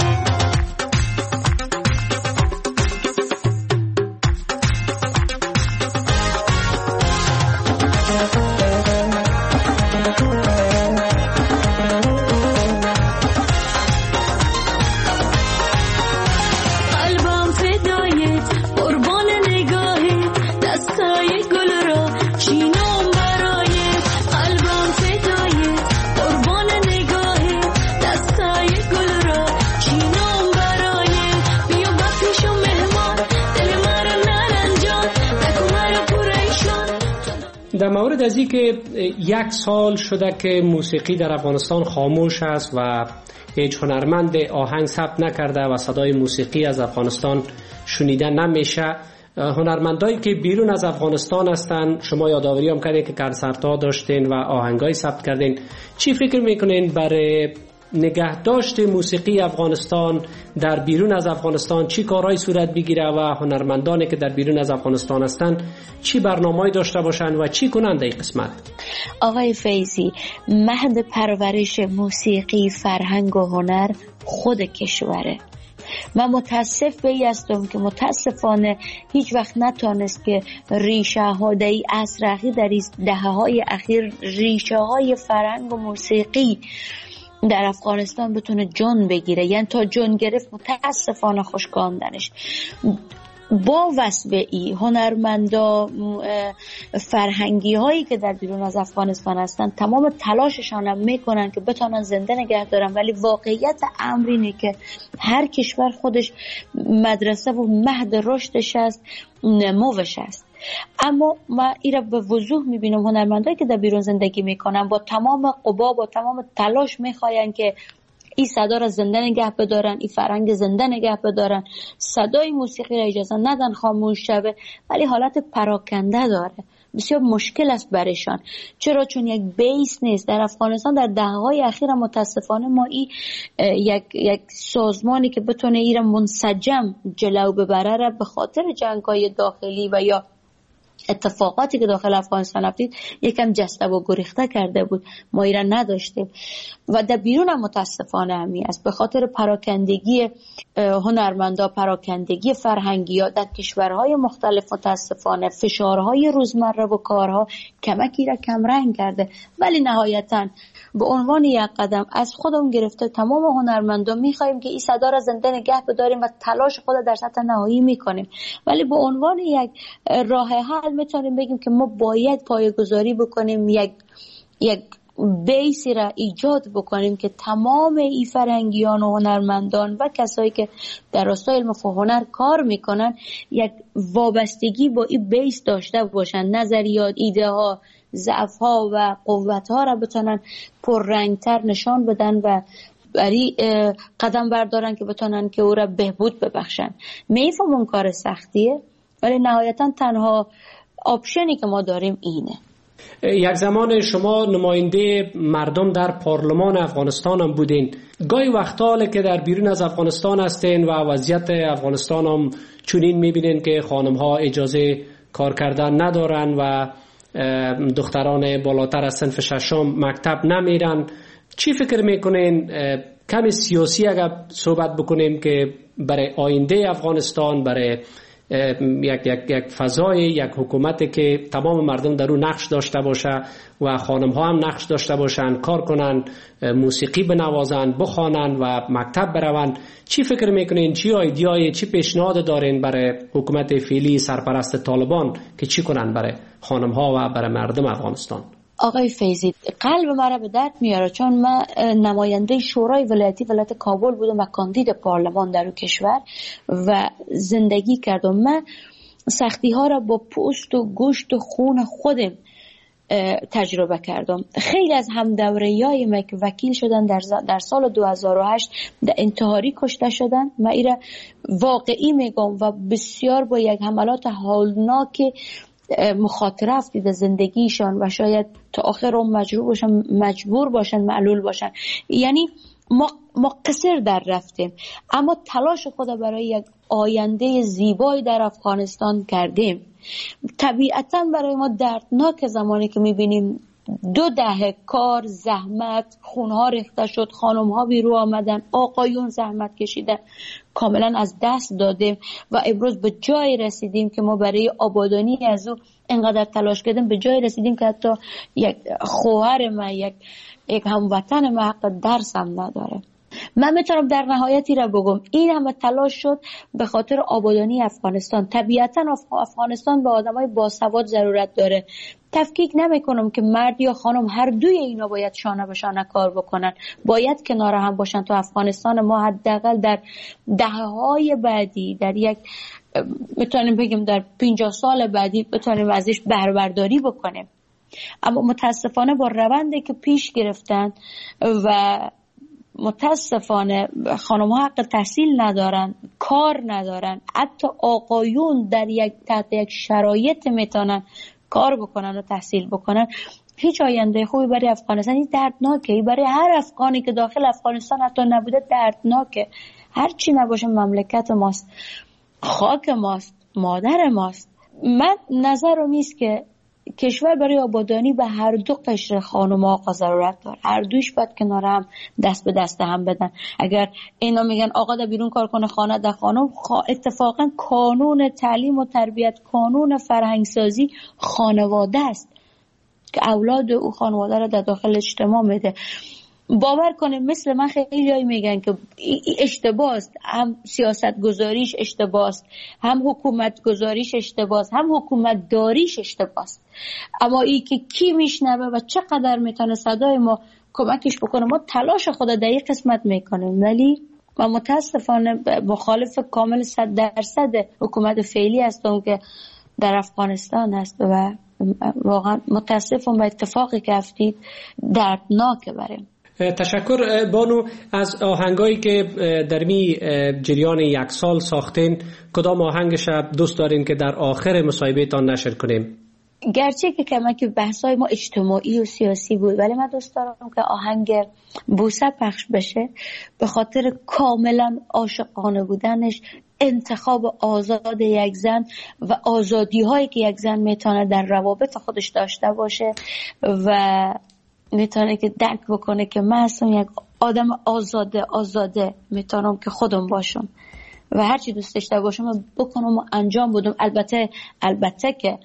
قلبم فدایت قربان نگاهت، دستای گل را چینم برایت، قلبم فدایت قربان نگاهت، دستای گل را چینم برایت، بیا بپیشم مهمان، دل مرا نرنجان، نکو مرا پریشان. در مورد از این که یک سال شده که موسیقی در افغانستان خاموش است و هیچ هنرمند آهنگ ثبت نکرده و صدای موسیقی از افغانستان شنیده نمیشه، هنرمندایی که بیرون از افغانستان هستن، شما یادآوری هم کردین که کنسرت‌ها داشتین و آهنگای ثبت کردین، چی فکر میکنین برای نگهداشت موسیقی افغانستان در بیرون از افغانستان چی کارهای صورت بگیره و هنرمندانی که در بیرون از افغانستان هستن چی برنامه‌ای داشته باشن و چی کنند این قسمت؟ آقای فیضی، مهد پرورش موسیقی، فرهنگ و هنر خود کشوره. من متاسف به این هستم که متاسفانه هیچ وقت نتانست که ریشه ها در این عصر اخیر، در این دهه های اخیر، ریشه های فرهنگ و موسیقی در افغانستان بتونه جان بگیره. یعنی تا جان گرفت متاسفانه خشکاندنش. با واسطه ای هنرمندا، فرهنگی هایی که در بیرون از افغانستان هستن تمام تلاششان هم میکنن که بتونن زنده نگه دارن، ولی واقعیت امر اینه که هر کشور خودش مدرسه و مهد رشدش است، نموش است. اما ما ایرا به وضوح میبینم هنرمندایی که در بیرون زندگی میکنن با تمام قوا، با تمام تلاش میخواین که این صدا را زنده نگه بدارن، این فرهنگ زنده نگه بدارن، صدای موسیقی را اجازه ندن خاموش شوه، ولی حالت پراکنده داره. بسیار مشکل است برایشان. چرا؟ چون یک بیس نیست. در افغانستان در دهه‌های اخیر متاسفانه ما این یک یک سازمانی که بتونه ایرا منسجم جلو ببره را به خاطر جنگ‌های داخلی و یا اتفاقاتی که داخل افغانستان افتید یکم جسته و گریخته کرده بود. ما ایران نداشتیم و در بیرون هم متاسفانه همی است. به خاطر پراکندگی هنرمندا، پراکندگی فرهنگی ها در کشورهای مختلف متاسفانه فشارهای روزمره و کارها کمکی را کم رنگ کرده. ولی نهایتاً به عنوان یک قدم از خودمون گرفته تمام هنرمندا میخوایم که این صدا را زنده نگه بداریم و تلاش خود در سطح نهایی میکنیم. ولی به عنوان یک راه حل میتونیم بگیم که ما باید پایه‌گذاری بکنیم، یک یک بیسی را ایجاد بکنیم که تمام این فرهنگیان و هنرمندان و کسایی که در راستای علم و هنر کار میکنن یک وابستگی با این بیس داشته باشن، نظریات، ایده ها، ضعف ها و قوت ها را بتونن پررنگتر نشان بدن و برای قدم بردارن که بتونن که او را بهبود ببخشن. میفهمم کار سختیه، ولی نهایتا تنها آپشنی که ما داریم اینه. یک زمان شما نماینده مردم در پارلمان افغانستان هم بودین. گاهی وقتا که در بیرون از افغانستان هستین و وضعیت افغانستان هم چنین میبینین که خانم ها اجازه کار کردن ندارن و دختران بالاتر از صنف ششم مکتب نمیرن. چی فکر میکنین کمی سیاسی اگر صحبت بکنیم که برای آینده افغانستان، برای یک یک یک فضای یک حکومتی که تمام مردم در اون نقش داشته باشه و خانم ها هم نقش داشته باشن، کار کنن، موسیقی بنوازن، بخوانن و مکتب برون، چی فکر میکنین؟ چی ایده‌ای، چی پیشنهاد دارین برای حکومت فعلی سرپرست طالبان که چی کنن برای خانم ها و برای مردم افغانستان؟ آقای فیضی، قلب مرا به درد میاره، چون من نماینده شورای ولایتی ولایت کابل بودم و کاندید پارلمان در اون کشور و زندگی کردم. من سختی ها را با پوست و گوشت و خون خودم تجربه کردم. خیلی از همدوریای من که وکیل شدن در, در سال دو هزار و هشت در انتحاری کشته شدن. من ایره واقعی میگم و بسیار با یک حملات هولناک مخاطره افتیده زندگیشان و شاید تا آخر هم مجبور باشن مجبور باشن معلول باشن. یعنی ما ما قصر در رفتیم، اما تلاش خود برای یک آینده زیبایی در افغانستان کردیم. طبیعتا برای ما دردناک زمانی که میبینیم دو دهه کار، زحمت، خونها ریخته شد، خانمها بیرو آمدن، آقایون زحمت کشیدن، کاملا از دست دادیم و امروز به جای رسیدیم که ما برای آبادانی از او انقدر تلاش کردیم، به جای رسیدیم که حتی یک خواهر ما، یک یک هموطن ما حق درس هم نداره. من میتونم در نهایتی را بگم این همه تلاش شد به خاطر آبادانی افغانستان. طبیعتا افغانستان به آدمای باسواد ضرورت داره. تفکیک نمی کنم که مرد یا خانم هر دوی اینا باید شانه به شانه کار بکنن، باید کنار هم باشن تا افغانستان ما حداقل در دهه‌های بعدی، در یک میتونیم بگیم در پنجاه سال بعدی بتونیم ازش بهره برداری بکنیم. اما متاسفانه با روندی که پیش گرفتن و متاسفانه خانم ها حق تحصیل ندارن، کار ندارن، حتی آقایون در یک تحت یک شرایط میتونن کار بکنن و تحصیل بکنن. هیچ آینده خوبی برای افغانستان. این دردناکه، برای هر افغانی که داخل افغانستان حتی نبوده دردناکه. هر چی نباشه مملکت ماست، خاک ماست، مادر ماست. من نظرم ایست که کشور برای آبادانی به هر دو قشر خانم و آقا ضرورت داره. هر دوش باید کنار هم دست به دست هم بدن. اگر اینا میگن آقا در بیرون کار کنه خانه در خانم، اتفاقا کانون تعلیم و تربیت، کانون فرهنگسازی خانواده است که اولاد او خانواده را در داخل اجتماع میده. باور کنه مثل من خیلی هایی میگن که اشتباه است، هم سیاست گذاریش اشتباه است، هم حکومت گذاریش اشتباه است، هم حکومت داریش اشتباه است. اما ای که کی میشنوه و چقدر میتونه صدای ما کمکش بکنه، ما تلاش خود در این قسمت میکنیم، ولی و متاسفانه مخالف کامل صد درصد حکومت فعلی هستم که در افغانستان هست و واقعا متاسفم به اتفاقی که افتید دردناکه بریم. تشکر بانو. از آهنگایی که در می جریان یک سال ساختین، کدام آهنگش دوست دارین که در آخر مصاحبه تان نشر کنیم؟ گرچه که کمک بحثای ما اجتماعی و سیاسی بود، ولی من دوست دارم که آهنگ بوسه پخش بشه، به خاطر کاملا عاشقانه بودنش، انتخاب آزاد یک زن و آزادی هایی که یک زن میتونه در روابط خودش داشته باشه و میتونه که درک بکنه که من هستم یک آدم آزاده آزاده میتونم که خودم باشم و هرچی دوست داشته باشم بکنم و انجام بدم. البته البته که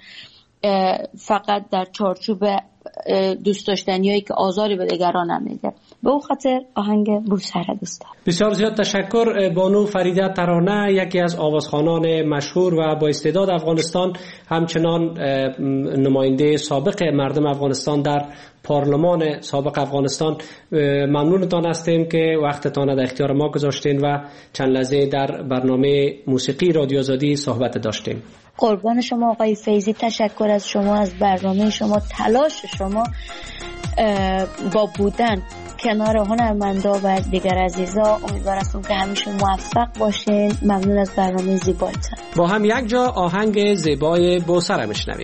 فقط در چارچوب دوست داشتنیایی که آزاری به دیگران نمیده. به اون خاطر آهنگ بوسه را دوست دارم. بسیار زیاد تشکر بانو فریده ترانه، یکی از آوازخوانان مشهور و با استعداد افغانستان، همچنان نماینده سابق مردم افغانستان در پارلمان سابق افغانستان. ممنونتان هستیم که وقتتان در اختیار ما گذاشتین و چند لحظه در برنامه موسیقی رادیو آزادی صحبت داشتیم. قربان شما آقای فیضی، تشکر از شما، از برنامه شما، تلاش شما با بودن کنار هنرمندا و دیگر عزیزا. امیدوارم که همیشه موفق باشین. ممنون از برنامه زیبایتان. با هم یک جا آهنگ زیبای بوسه را میشنویم.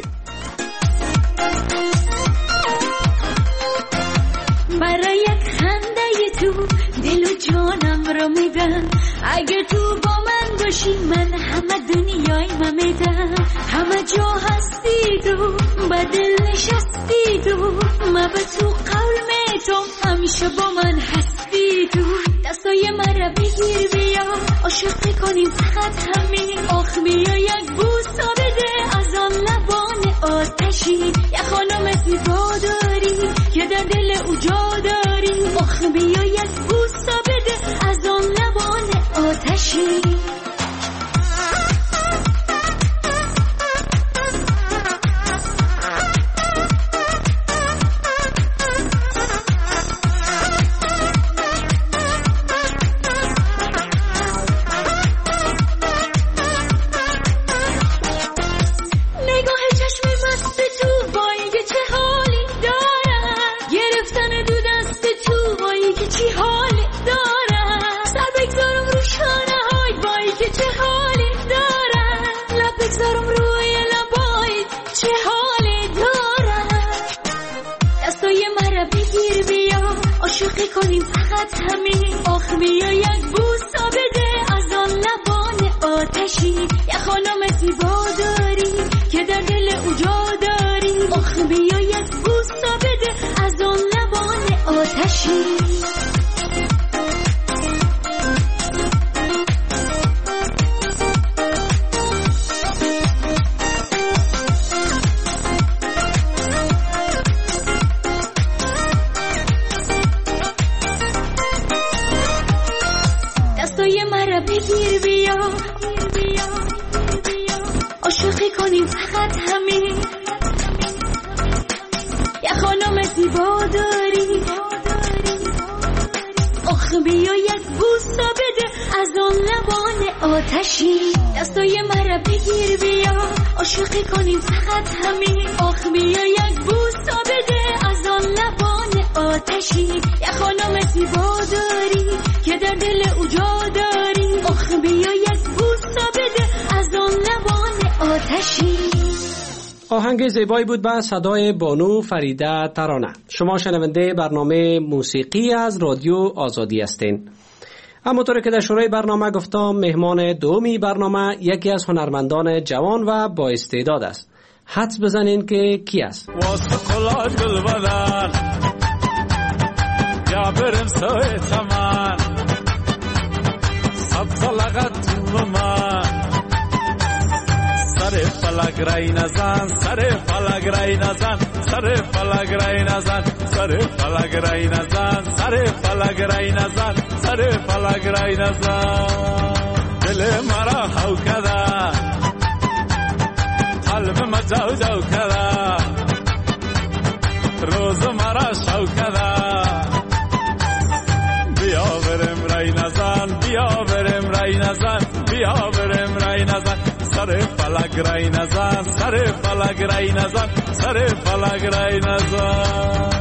برای یک خنده تو دل و جانم رو میدم، اگه تو با من باشی من همه دنیای من میدم. همه جا هستی تو، با دل نشستی تو، من به تو قول میتم همیشه با من هستی تو. دستای من رو بگیر بیا عاشقی کنیم فقط همین. آخ بیا یک بوسا بده از آن لبان آتشی، یک خانم زیبا داری که در دل او جا داری. آخ بیا یک بوسا بده از آن لبان آتشی. کنیم فقط همین. آخ بیا یک بوسا بده از آن لبان آتشی، یک خانم زیبا داری که در دل او جا داری. آخ بیا یک بوسا بده از آن لبان آتشی. بگیر بیا عاشقی کنیم فقط همین. یک خانم زیبا داری، آخ بیا یک بوسا بده از آن لبان آتشی. دستای مرا بگیر بیا عاشقی کنیم فقط همین. آخ بیا یک بوسا بده از آن لبان آتشی. یک خانم زیبا داری که در دل او جا داری. آخ بیا یک بوسا بده از آن لبان آتشی. آهنگ زیبایی بود با صدای بانو فریده ترانه. شما شنونده برنامه موسیقی از رادیو آزادی هستین. همونطور که در شروع برنامه گفتم، مهمان دومی برنامه یکی از هنرمندان جوان و با استعداد است. حدس بزنین که کی است. واسه کلاش گل بدن یا برم سوی چمن سبز لغت تو من سر فلک رای نزن سر فلک رای نزن سر فلک رای نزن سر فلک رای نزن سر فلک رای نزن سر فلک رای نزن دل مرا هو کده قلب ما جو جو کده روز مرا شو کده بیا برم رای نزن بیا برم رای نزن بیا برم رای نزن سر فلک رای نزن سر فلک رای نزن سر فلک رای نزن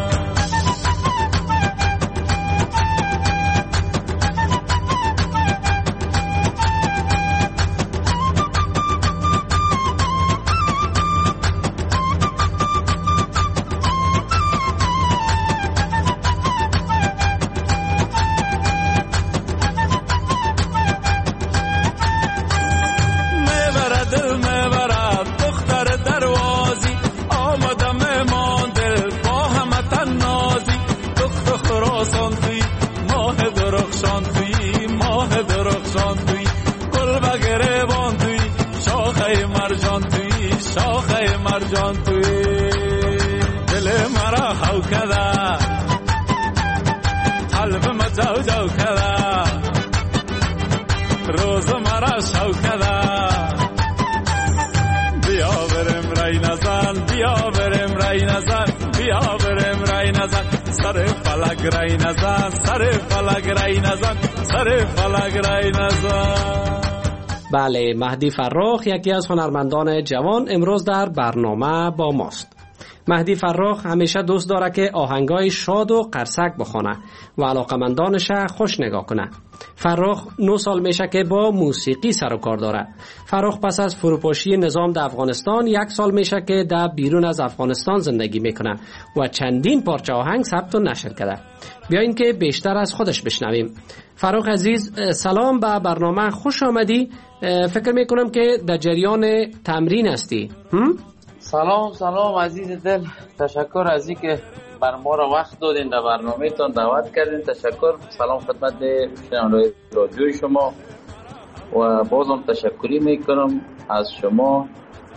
سر فلک رای نزن سر فلک رای نزن سر فلک رای نزن. بله، مهدی فرخ یکی از هنرمندان جوان امروز در برنامه با ماست. مهدی فرخ همیشه دوست داره که آهنگای شاد و قرصک بخونه و علاقمندانش خوش نگاه کنه. فرخ نه سال میشه که با موسیقی سر و کار داره. فرخ پس از فروپاشی نظام در افغانستان یک سال میشه که در بیرون از افغانستان زندگی میکنه و چندین پارچه آهنگ ثبت و نشر کرده. بیاین که بیشتر از خودش بشنویم. فرخ عزیز، سلام، به برنامه خوش آمدی. فکر میکنم که در جریان تمرین هستی. هم؟ سلام سلام عزیز دل، تشکر از این که بر ما را وقت دادین در برنامه تان دعوت کردین. تشکر. سلام خدمت شنوندگان رادیوی شما و بازم تشکری میکنم از شما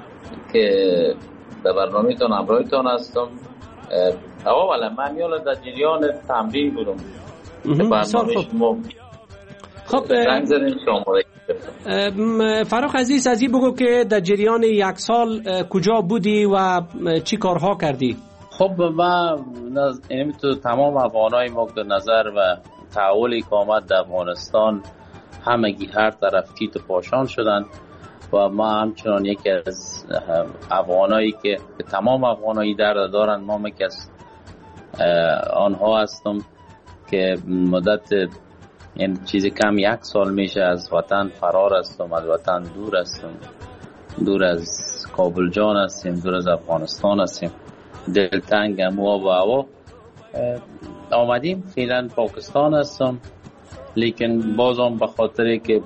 که در برنامه تان همراه تان هستم. اولا من یالا در جریان تمرین بودم برنامه شما. خب فرخ عزیز، از این بگو که در جریان یک سال کجا بودی و چی کارها کردی؟ خب من اینمی تو تمام افغانای ما در نظر و تحولی که آمد در افغانستان همگی هر طرف کیت و پاشان شدن و ما همچنان یکی از افغانایی که تمام افغانایی درد دارن، ما یکی از آنها هستم که مدت این چیزی کم یک سال میشه از وطن فرار هستم، از وطن دور هستم، دور از کابل جان هستیم، دور از افغانستان هستیم، دلتنگ هم و هوا آمدیم. فعلا پاکستان هستم، لیکن بازم به خاطری که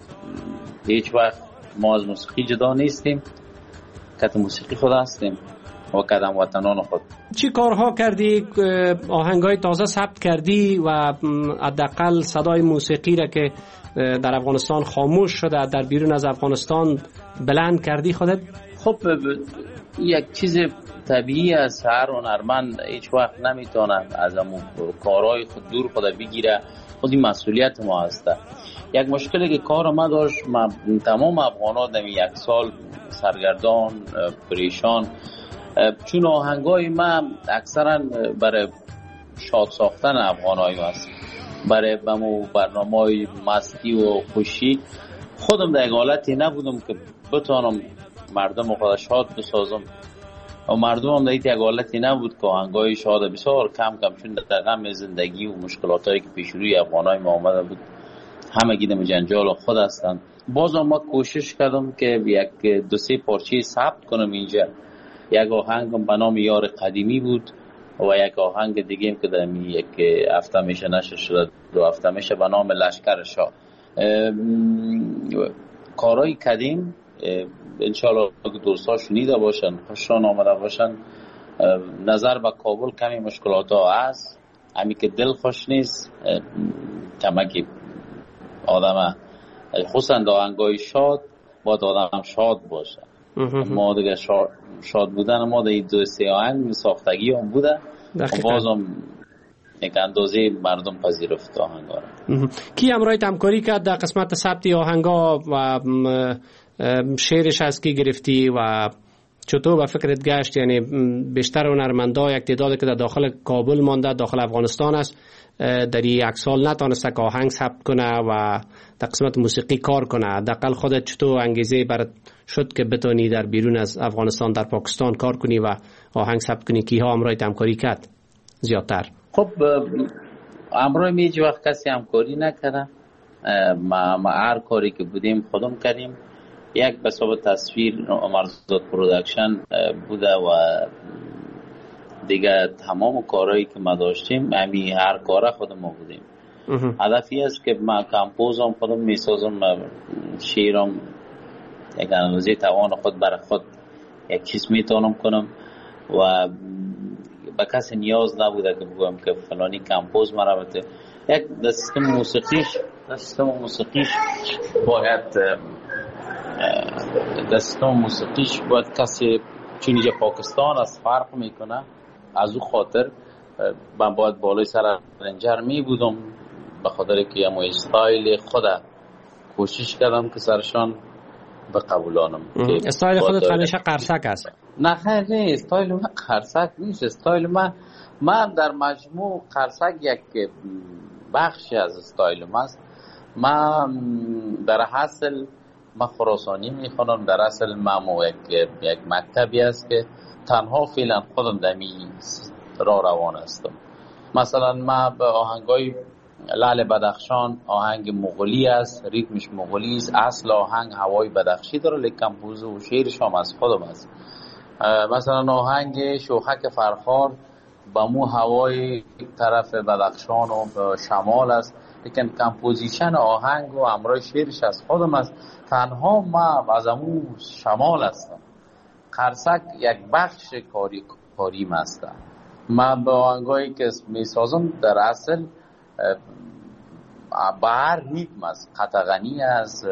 هیچ وقت ما از موسیقی جدا نیستیم، کت موسیقی خود هستیم و کدام وطنان خود. چی کارها کردی؟ آهنگای تازه ثبت کردی و حداقل صدای موسیقی را که در افغانستان خاموش شده در بیرون از افغانستان بلند کردی خودت؟ خب یک چیز طبیعی است، هر هنرمند هیچ وقت نمیتونه از همون کارهای خود دور خود بگیره، خودی مسئولیت ما هسته. یک مشکلی که کار ما داشت، ما تمام افغان‌ها در یک سال سرگردان پریشان، چون آهنگای ما اکثرا برای شاد ساختن افغانای هست، برای بمو برنامه‌های مستی و خوشی. خودم در حالتی نبودم که بتونم مردم خود شاد بسازم و مردم هم در یک حالتی نبود که آهنگای شاد بسیار کم کم، چون در غم زندگی و مشکلاتایی که پیش روی افغانای ما آمده بود همه گیدم جنجال خود هستند. بازم ما کوشش کردم که یک دو سه پارچه ثبت کنم اینجا. یک آهنگم به نام یار قدیمی بود و یک آهنگ دیگه هم که در یک هفته میشه نشر شده، دو هفته میشه، به نام لشکر شاه. کارهای قدیم انشالله که دوستا شنیده باشن، خوششان آمده باشن. نظر به کابل کمی مشکلات ها هست، همین که دل خوش نیست، کمکی آدم خصوصا داهنگای شاد باید آدم شاد باشه. ما دیگه شاد, شاد بودن ما دیگه دو سه آهنگ ساختگی هم بوده، باز هم یک اندازه مردم پذیرفت آهنگا را. کی همراه همکاری کرد در قسمت ثبت آهنگا و شعرش از کی گرفتی و چطور به فکرت گشت؟ یعنی بیشتر هنرمندا یک تعدادی که در داخل کابل مانده، داخل افغانستان است، در یک سال نتونسته که آهنگ ثبت کنه و در قسمت موسیقی کار کنه. حداقل خودت چطور انگیزه برات شد که بتونی در بیرون از افغانستان در پاکستان کار کنی و آهنگ ثبت کنی؟ کیها همراهت همکاری کرد زیادتر؟ خب همراه می هیچ وقت کسی همکاری نکرده. ما, ما هر کاری که بودیم خودم کردیم. یک به حساب تصویر مرزاد پرودکشن بوده و دیگه تمام کارهایی که ما داشتیم همین هر کاره خودم ما بودیم. هدفی است که من کمپوزم خودم میسازم، شعرم یک اندازه توان خود برای خود یک چیز میتونم کنم و به کسی نیاز نبوده که بگم که فلانی کمپوز مرا بده. یک سیستم موسیقیش سیستم موسیقیش باید سیستم موسیقیش باید کسی چون اینجا پاکستان از فرق میکنه، از او خاطر من باید بالای سر رنجر می بودم به خاطر که همون استایل خود کوشش کردم که سرشان بقبولانم. استایل خودت همیشه قرصک است؟ نه خیر نه، استایل من قرصک نیست. استایل من من در مجموع قرصک یک بخشی از استایل من است. من در اصل من خراسانی میخوانم، در اصل من یک یک مکتبی است که تنها فعلا خودم دمی را روان هستم. مثلا من به آهنگای لعل بدخشان آهنگ مغولی است، ریتمش مغولی است، اصل آهنگ هوای بدخشی داره، لیکن کمپوز و شعرش هم از خودم است. مثلا آهنگ شوخک فرخار با مو هوای طرف بدخشان و شمال است، لیکن کمپوزیشن آهنگ و همراه شعرش از خودم است. تنها ما از امو شمال هستم. قرصک یک بخش کاری کاریم است. من به آهنگایی که می سازم در اصل به هر ریتم است، قطغنی است،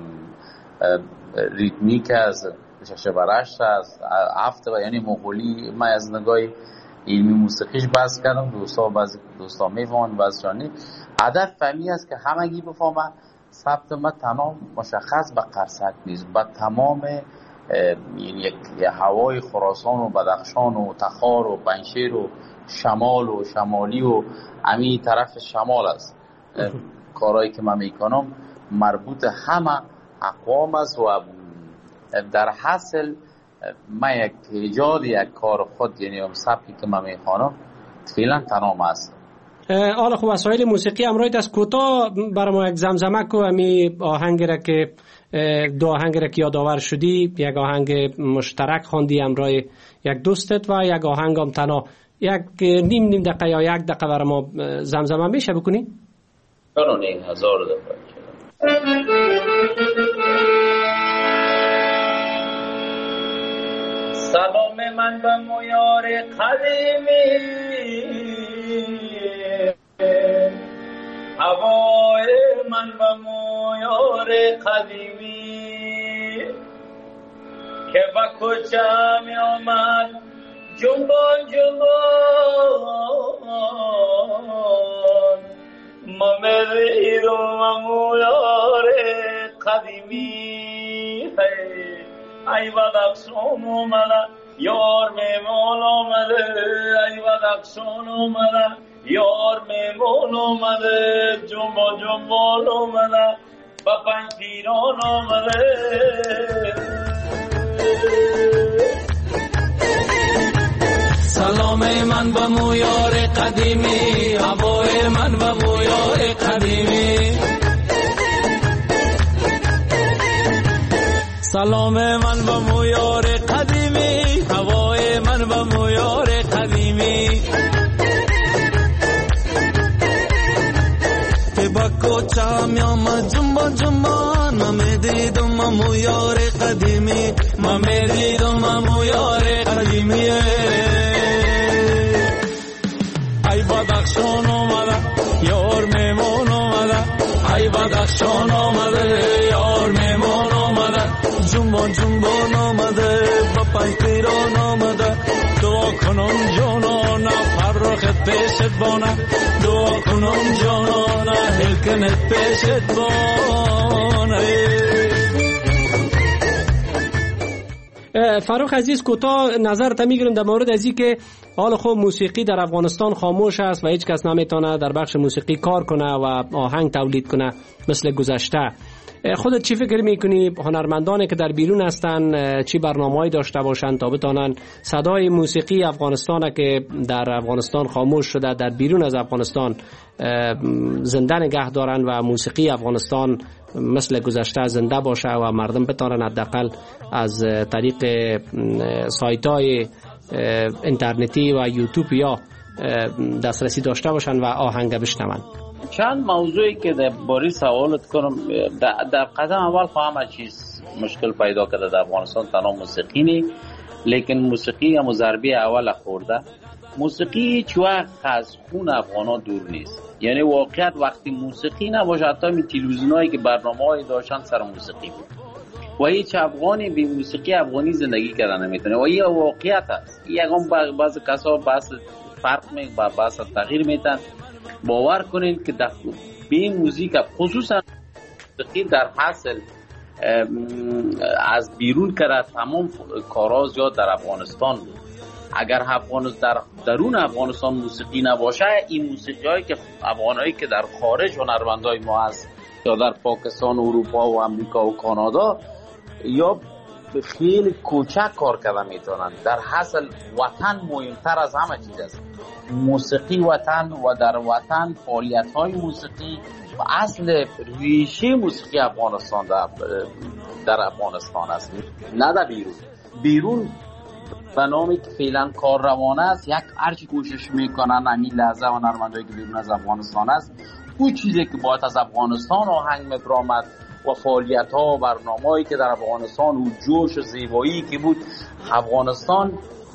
ریتمیک است، شش برشت است، هفت و یعنی مغولی. من از نگاه علمی موسیقیش بحث کردم، دوستا بعضی دوستا میفهمن بعضیانی. هدف فهمی است که همگی بفهمن ثبت ما تمام مشخص به قرصک نیست، با تمام یعنی یک هوای خراسان و بدخشان و تخار و پنشیر و شمال و شمالی و امی طرف شمال است. کارهایی که من میکنم مربوط همه اقوام است و در حاصل من یک ایجاد یک کار خود یعنی هم سبکی که من میخوانم فعلا تمام است. حالا خب وسایل موسیقی همراهت از کوتاه برای ما یک زمزمه کو امی آهنگ را که دو آهنگ را که یادآور شدی، یک آهنگ مشترک خواندی همراه یک دوستت و یک آهنگ هم تنها، یک نیم نیم دقیقه یا یک دقیقه برای ما زمزمه میشه بکنی؟ برای این هزار دقیقه. سلام من به مویار قدیمی، هوای من به مویار قدیمی، که با کوچه می آمد جنبان جنبان، ما میریدم مویار قدیمی. ای بدخشان اومده یار میمون اومده، ای بدخشان اومده یار میمون اومده، جنبان جنبان اومده با پنج پیران اومده. سلام من به مویار قدیمی، هوای من به مویار قدیمی، سلام من به مویار قدیمی، هوای من به مویار قدیمی، که با کوچه می آمد جنبان جنبان، دیدم امو یار قدیمی من دیدم امو یار قدیمی ای بدخشان آمده یار میمون آمده ای بدخشان آمده یار میمون آمده جنبان جنبان آمده با پنج پیران آمده دعا کنم جانانا فرخت پیشت بانه دعا کنم جانانا هلکنت پیشت بانه. فاروق عزیز کوتاه نظر تا میگیرم در مورد از اینکه حال خوب موسیقی در افغانستان خاموش است و هیچ کس نمیتونه در بخش موسیقی کار کنه و آهنگ تولید کنه مثل گذشته. خودت چی فکر میکنی هنرمندانی که در بیرون هستن چی برنامه‌ای داشته باشند تا بتونن صدای موسیقی افغانستان که در افغانستان خاموش شده در بیرون از افغانستان زنده نگه دارن و موسیقی افغانستان مثل گذشته زنده باشه و مردم بتونن حداقل از طریق سایت‌های اینترنتی و یوتیوب یا دسترسی داشته باشن و آهنگ بشنون؟ چند موضوعی که در باری سوالت کنم در, در قدم اول خواهم از چیز مشکل پیدا کرده در افغانستان تنها موسیقی نی لیکن موسیقی هم ضربه اول خورده. موسیقی هیچ وقت از خون افغانا دور نیست، یعنی واقعیت وقتی موسیقی نباشه حتی می تلویزیونایی که برنامه‌ای داشتن سر موسیقی بود و هیچ افغانی به موسیقی افغانی زندگی کردن نمیتونه و این واقعیت است. یکم بعض کسا بحث فرق می با بحث تغییر میتن. باور کنین که در به این موزیک خصوصا موسیقی در حاصل از بیرون کرده تمام کارا زیاد در افغانستان بود. اگر افغانستان در درون افغانستان موسیقی نباشه این موسیقی هایی که افغانایی که در خارج هنرمندای ما هست یا در پاکستان و اروپا و امریکا و کانادا یا خیلی کوچک کار کرده میتونن. در حاصل وطن مهمتر از همه چیز است. موسیقی وطن و در وطن فعالیت های موسیقی و اصل ریشه موسیقی افغانستان در, در افغانستان است، نه در بیرون. بیرون به نامی که فعلا کار روانه است یک هرچی کوشش میکنن همین لحظه هنرمندایی که بیرون از افغانستان است اون چیزی که باید از افغانستان آهنگ می‌درآمد و فعالیت ها و برنامه‌ای که در افغانستان و جوش و زیبایی که بود افغانستان،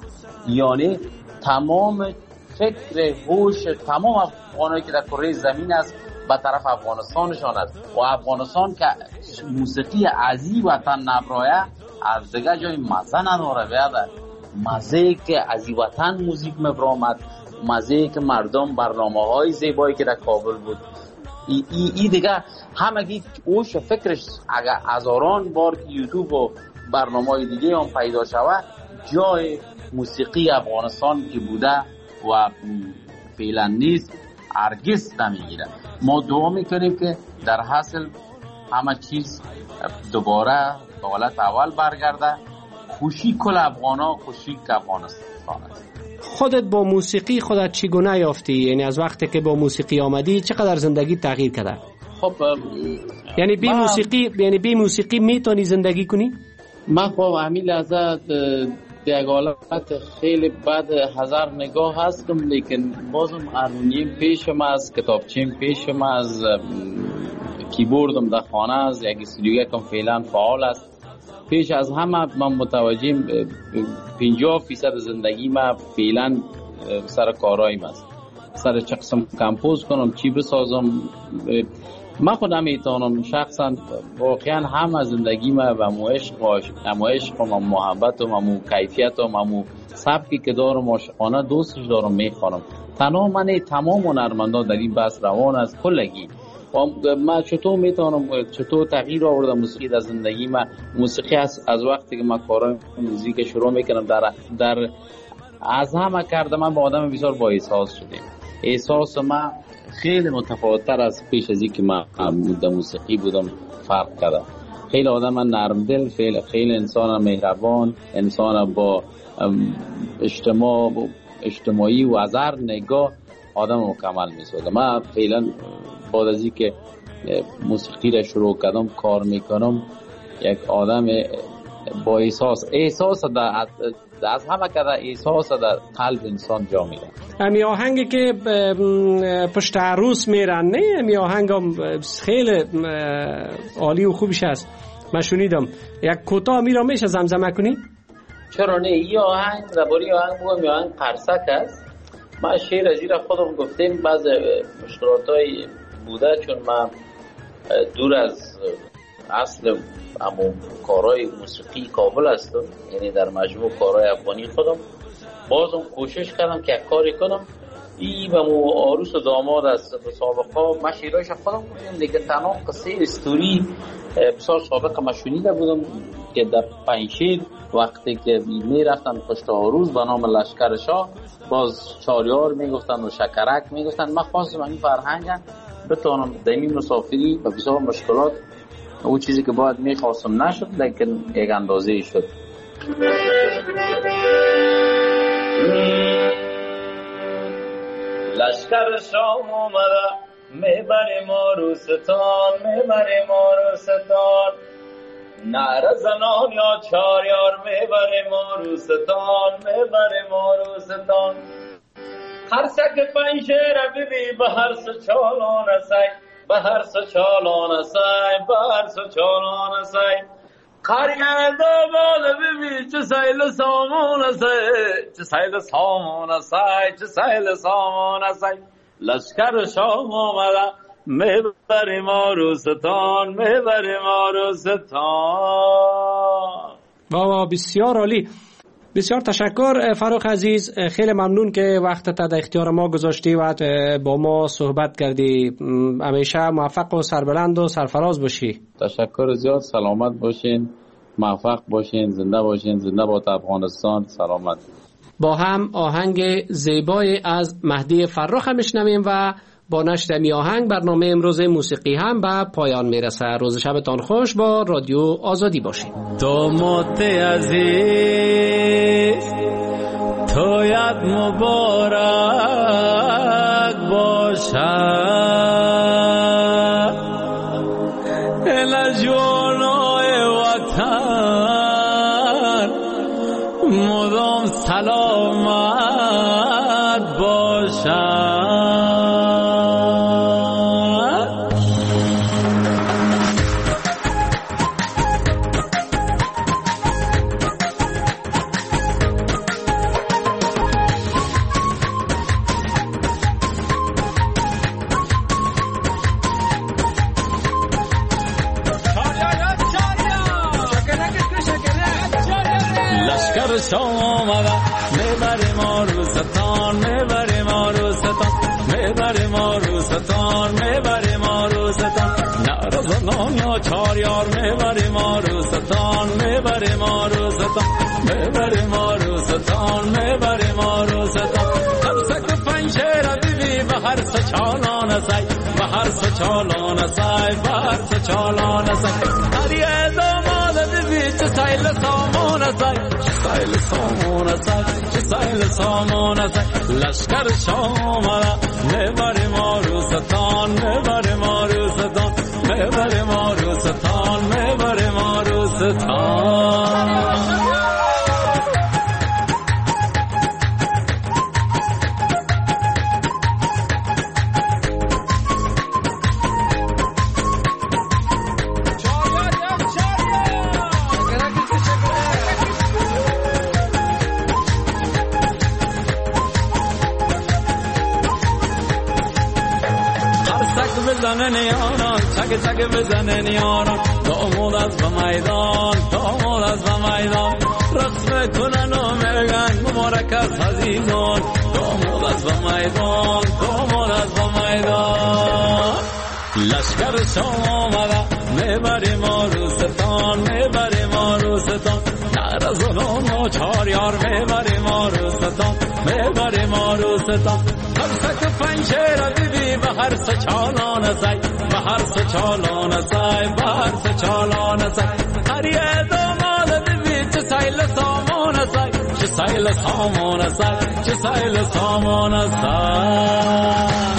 یعنی تمام فکر هوش تمام افغانایی که در کره زمین است به طرف افغانستانشان است و افغانستان که موسیقی عزیز وطن نبرایه از دیگه جای مزه نداره. بیاده مزه که عزیز وطن موزیک می‌برآمد، مزه که مردم برنامه های زیبایی که در کابل بود ای, ای, ای دیگه همگی اوش فکرش اگر هزاران بار یوتیوب و برنامه‌های دیگه هم پیدا شود جای موسیقی افغانستان که بوده و فعلا نیست هرگز نمیگیره. ما دعا میکنیم که در حاصل همه چیز دوباره به حالت اول برگرده. خوشی کل افغانا، خوشی که افغانستان است. خودت با موسیقی خودت چگونه یافتی؟ یعنی از وقتی که با موسیقی آمدی چقدر زندگی تغییر کرده؟ خب یعنی بی موسیقی یعنی بی موسیقی میتونی زندگی کنی؟ من خب همین لحظه در حالت خیلی بد هزار نگاه هستم، لیکن بازم هارمونیم پیشم از کتابچیم پیشم از کیبوردم در خانه است، یک استودیو کم فعلا فعال است. پیش از همه من متوجهم پنجاه فیصد زندگی ما فعلا سر کارایم است، سر چه قسم کمپوز کنم چی بسازم. من خود نمیتونم شخصا واقعا هم از زندگی ما و مو عشق و مو عشق و مو محبت و مو کیفیت و مو سبکی که دارم عاشقانه دوستش دارم میخوانم. تنها من تمام هنرمندان در این بحث روان است کلگی. من چطور میتونم چطور تغییر آوردم موسیقی در زندگی من؟ موسیقی از, از وقتی که من کارهای موزیک شروع میکنم در در از همه کردم من با آدم بسیار با احساس شدیم. احساس من خیلی متفاوت‌تر از پیش از اینکه من در موسیقی بودم فرق کردم. خیلی آدم نرم دل، خیلی خیلی انسان مهربان، انسان با اجتماع اجتماعی و از هر نگاه آدم مکمل می‌سازه. من فعلا بعد از اینکه موسیقی را شروع کردم کار میکنم یک آدم با احساس احساس در از همه کده احساس در قلب انسان جا میره. امی آهنگی که پشت عروس میرن، نه امی آهنگ هم خیلی عالی و خوبش هست. من شنیدم یک کوتاه میرا میشه زمزمه کنی؟ چرا نه؟ این آهنگ درباره آهنگ بگم، آهنگ قرصک است. من شعر از را خودم گفتیم، بعض مشکلاتای بوده چون من دور از اصل همون کارهای موسیقی کابل هستم، یعنی در مجموع کارهای افغانی خودم بازم کوشش کردم که کاری کنم. این به مو عروس و داماد است به سابقه من شیرایش خودم گفتیم، لیکن تنها قصه استوری بسیار سابق من شنیده بودم که در پنجشیر وقتی که می رفتن پشت عروس به نام لشکر شاه، باز چاریار میگفتن و شکرک میگفتن. من خواستم این فرهنگ بتونم در این مسافری و بسیار مشکلات او چیزی که باید میخواستم نشد، لیکن یک اندازه شد. لشکر شام آمده میبریم عروستان، میبریم عروستان، نعره زنان یا چاریار میبریم عروستان، میبریم عروستان. هر سک پنجشیر ببی به هر سو چالان سگ، به هر سو چالان سگ، به هر سو چالان سگ. قریان داماد ببی چه سیل سامان سگ، چه سیل سامان سگ، چه سیل سامان سگ. لشکر شام آمده میبریم عروستان، میبریم عروستان. بابا بسیار عالی، بسیار تشکر فروخ عزیز، خیلی ممنون که وقتت در اختیار ما گذاشتی و با ما صحبت کردی. همیشه موفق و سربلند و سرفراز باشی. تشکر زیاد، سلامت باشین، موفق باشین، زنده باشین، زنده باد افغانستان، سلامت. با هم آهنگ زیبای از مهدی فرخ میشنویم و با نشر می آهنگ برنامه امروز موسیقی هم به پایان میرسه. روز شبتان خوش با رادیو آزادی باشید. داماد عزیز تو یاد مبارک باشد، ال جوانای وطن مدام سلامت باشد. شام آمده میبریم عروستان، میبریم عروستان، میبریم عروستان، میبریم عروستان. نعره زنان یا چاریار میبریم عروستان، میبریم عروستان، میبریم عروستان، میبریم عروستان. هر سک پنجشیر ببی به هر سه چالان سای، به هر سه چالان سای، به هر سه چالان سای. هر داماد ببی چه سیل سامان سای، سیل سامان سای، چه سیل سامان سای. لشکر شام آمده میبریم عروستان، میبریم عروستان، میبریم عروستان، میبریم عروستان. بزنن یاران، چک چک بزنن یاران، داماد از به میدان، داماد از به میدان. رقص کنن و میگن مبارک است عزیزان، داماد از به میدان، داماد از به میدان. لشکر شام آمده میبریم عروستان، میبریم عروستان. نعره زنان و چاریار میبریم عروستان، میبریم عروستان. هر سک پنجشیر ببی به هر سه چالان سای، به هر سه چالان سای، به هر سه چالان سای. هر یه داماد ببی چه سیل سامان سای، چه سیل سامان سای، چه سیل سامان سای.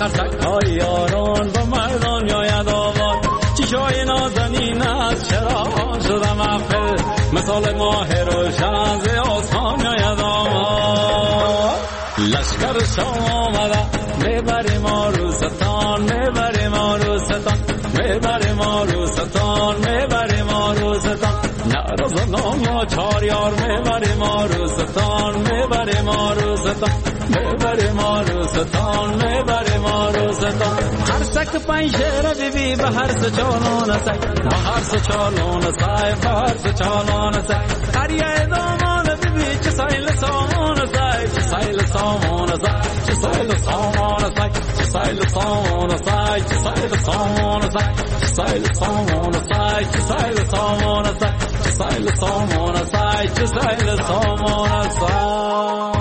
خرسک های یاران با مردان یاید آباد چشای نازنین از چرا شده محفل مثال ماه روشن ز آسمان یاید آباد لشکر شام آمده میبری ما رو ستان میبری ما رو ستان میبری ما رو ستان میبری ما رو ستان نرز نام چار یار میبری ما رو ستان میبری ما رو ستان میبری ما رو ستان میبری ما رو ستان هر سک پنج شیر بیبی به هر سچانان سک به هر سچانان سک به هر سچانان سک قریه دامان بیبی چه سایل سامان سک چه سایل سامان سک چه سایل سامان سک چه سایل سامان سک چه سایل سامان سک چه سایل سامان سک چه سایل سامان سک چه سایل سامان سک چه سایل سامان سک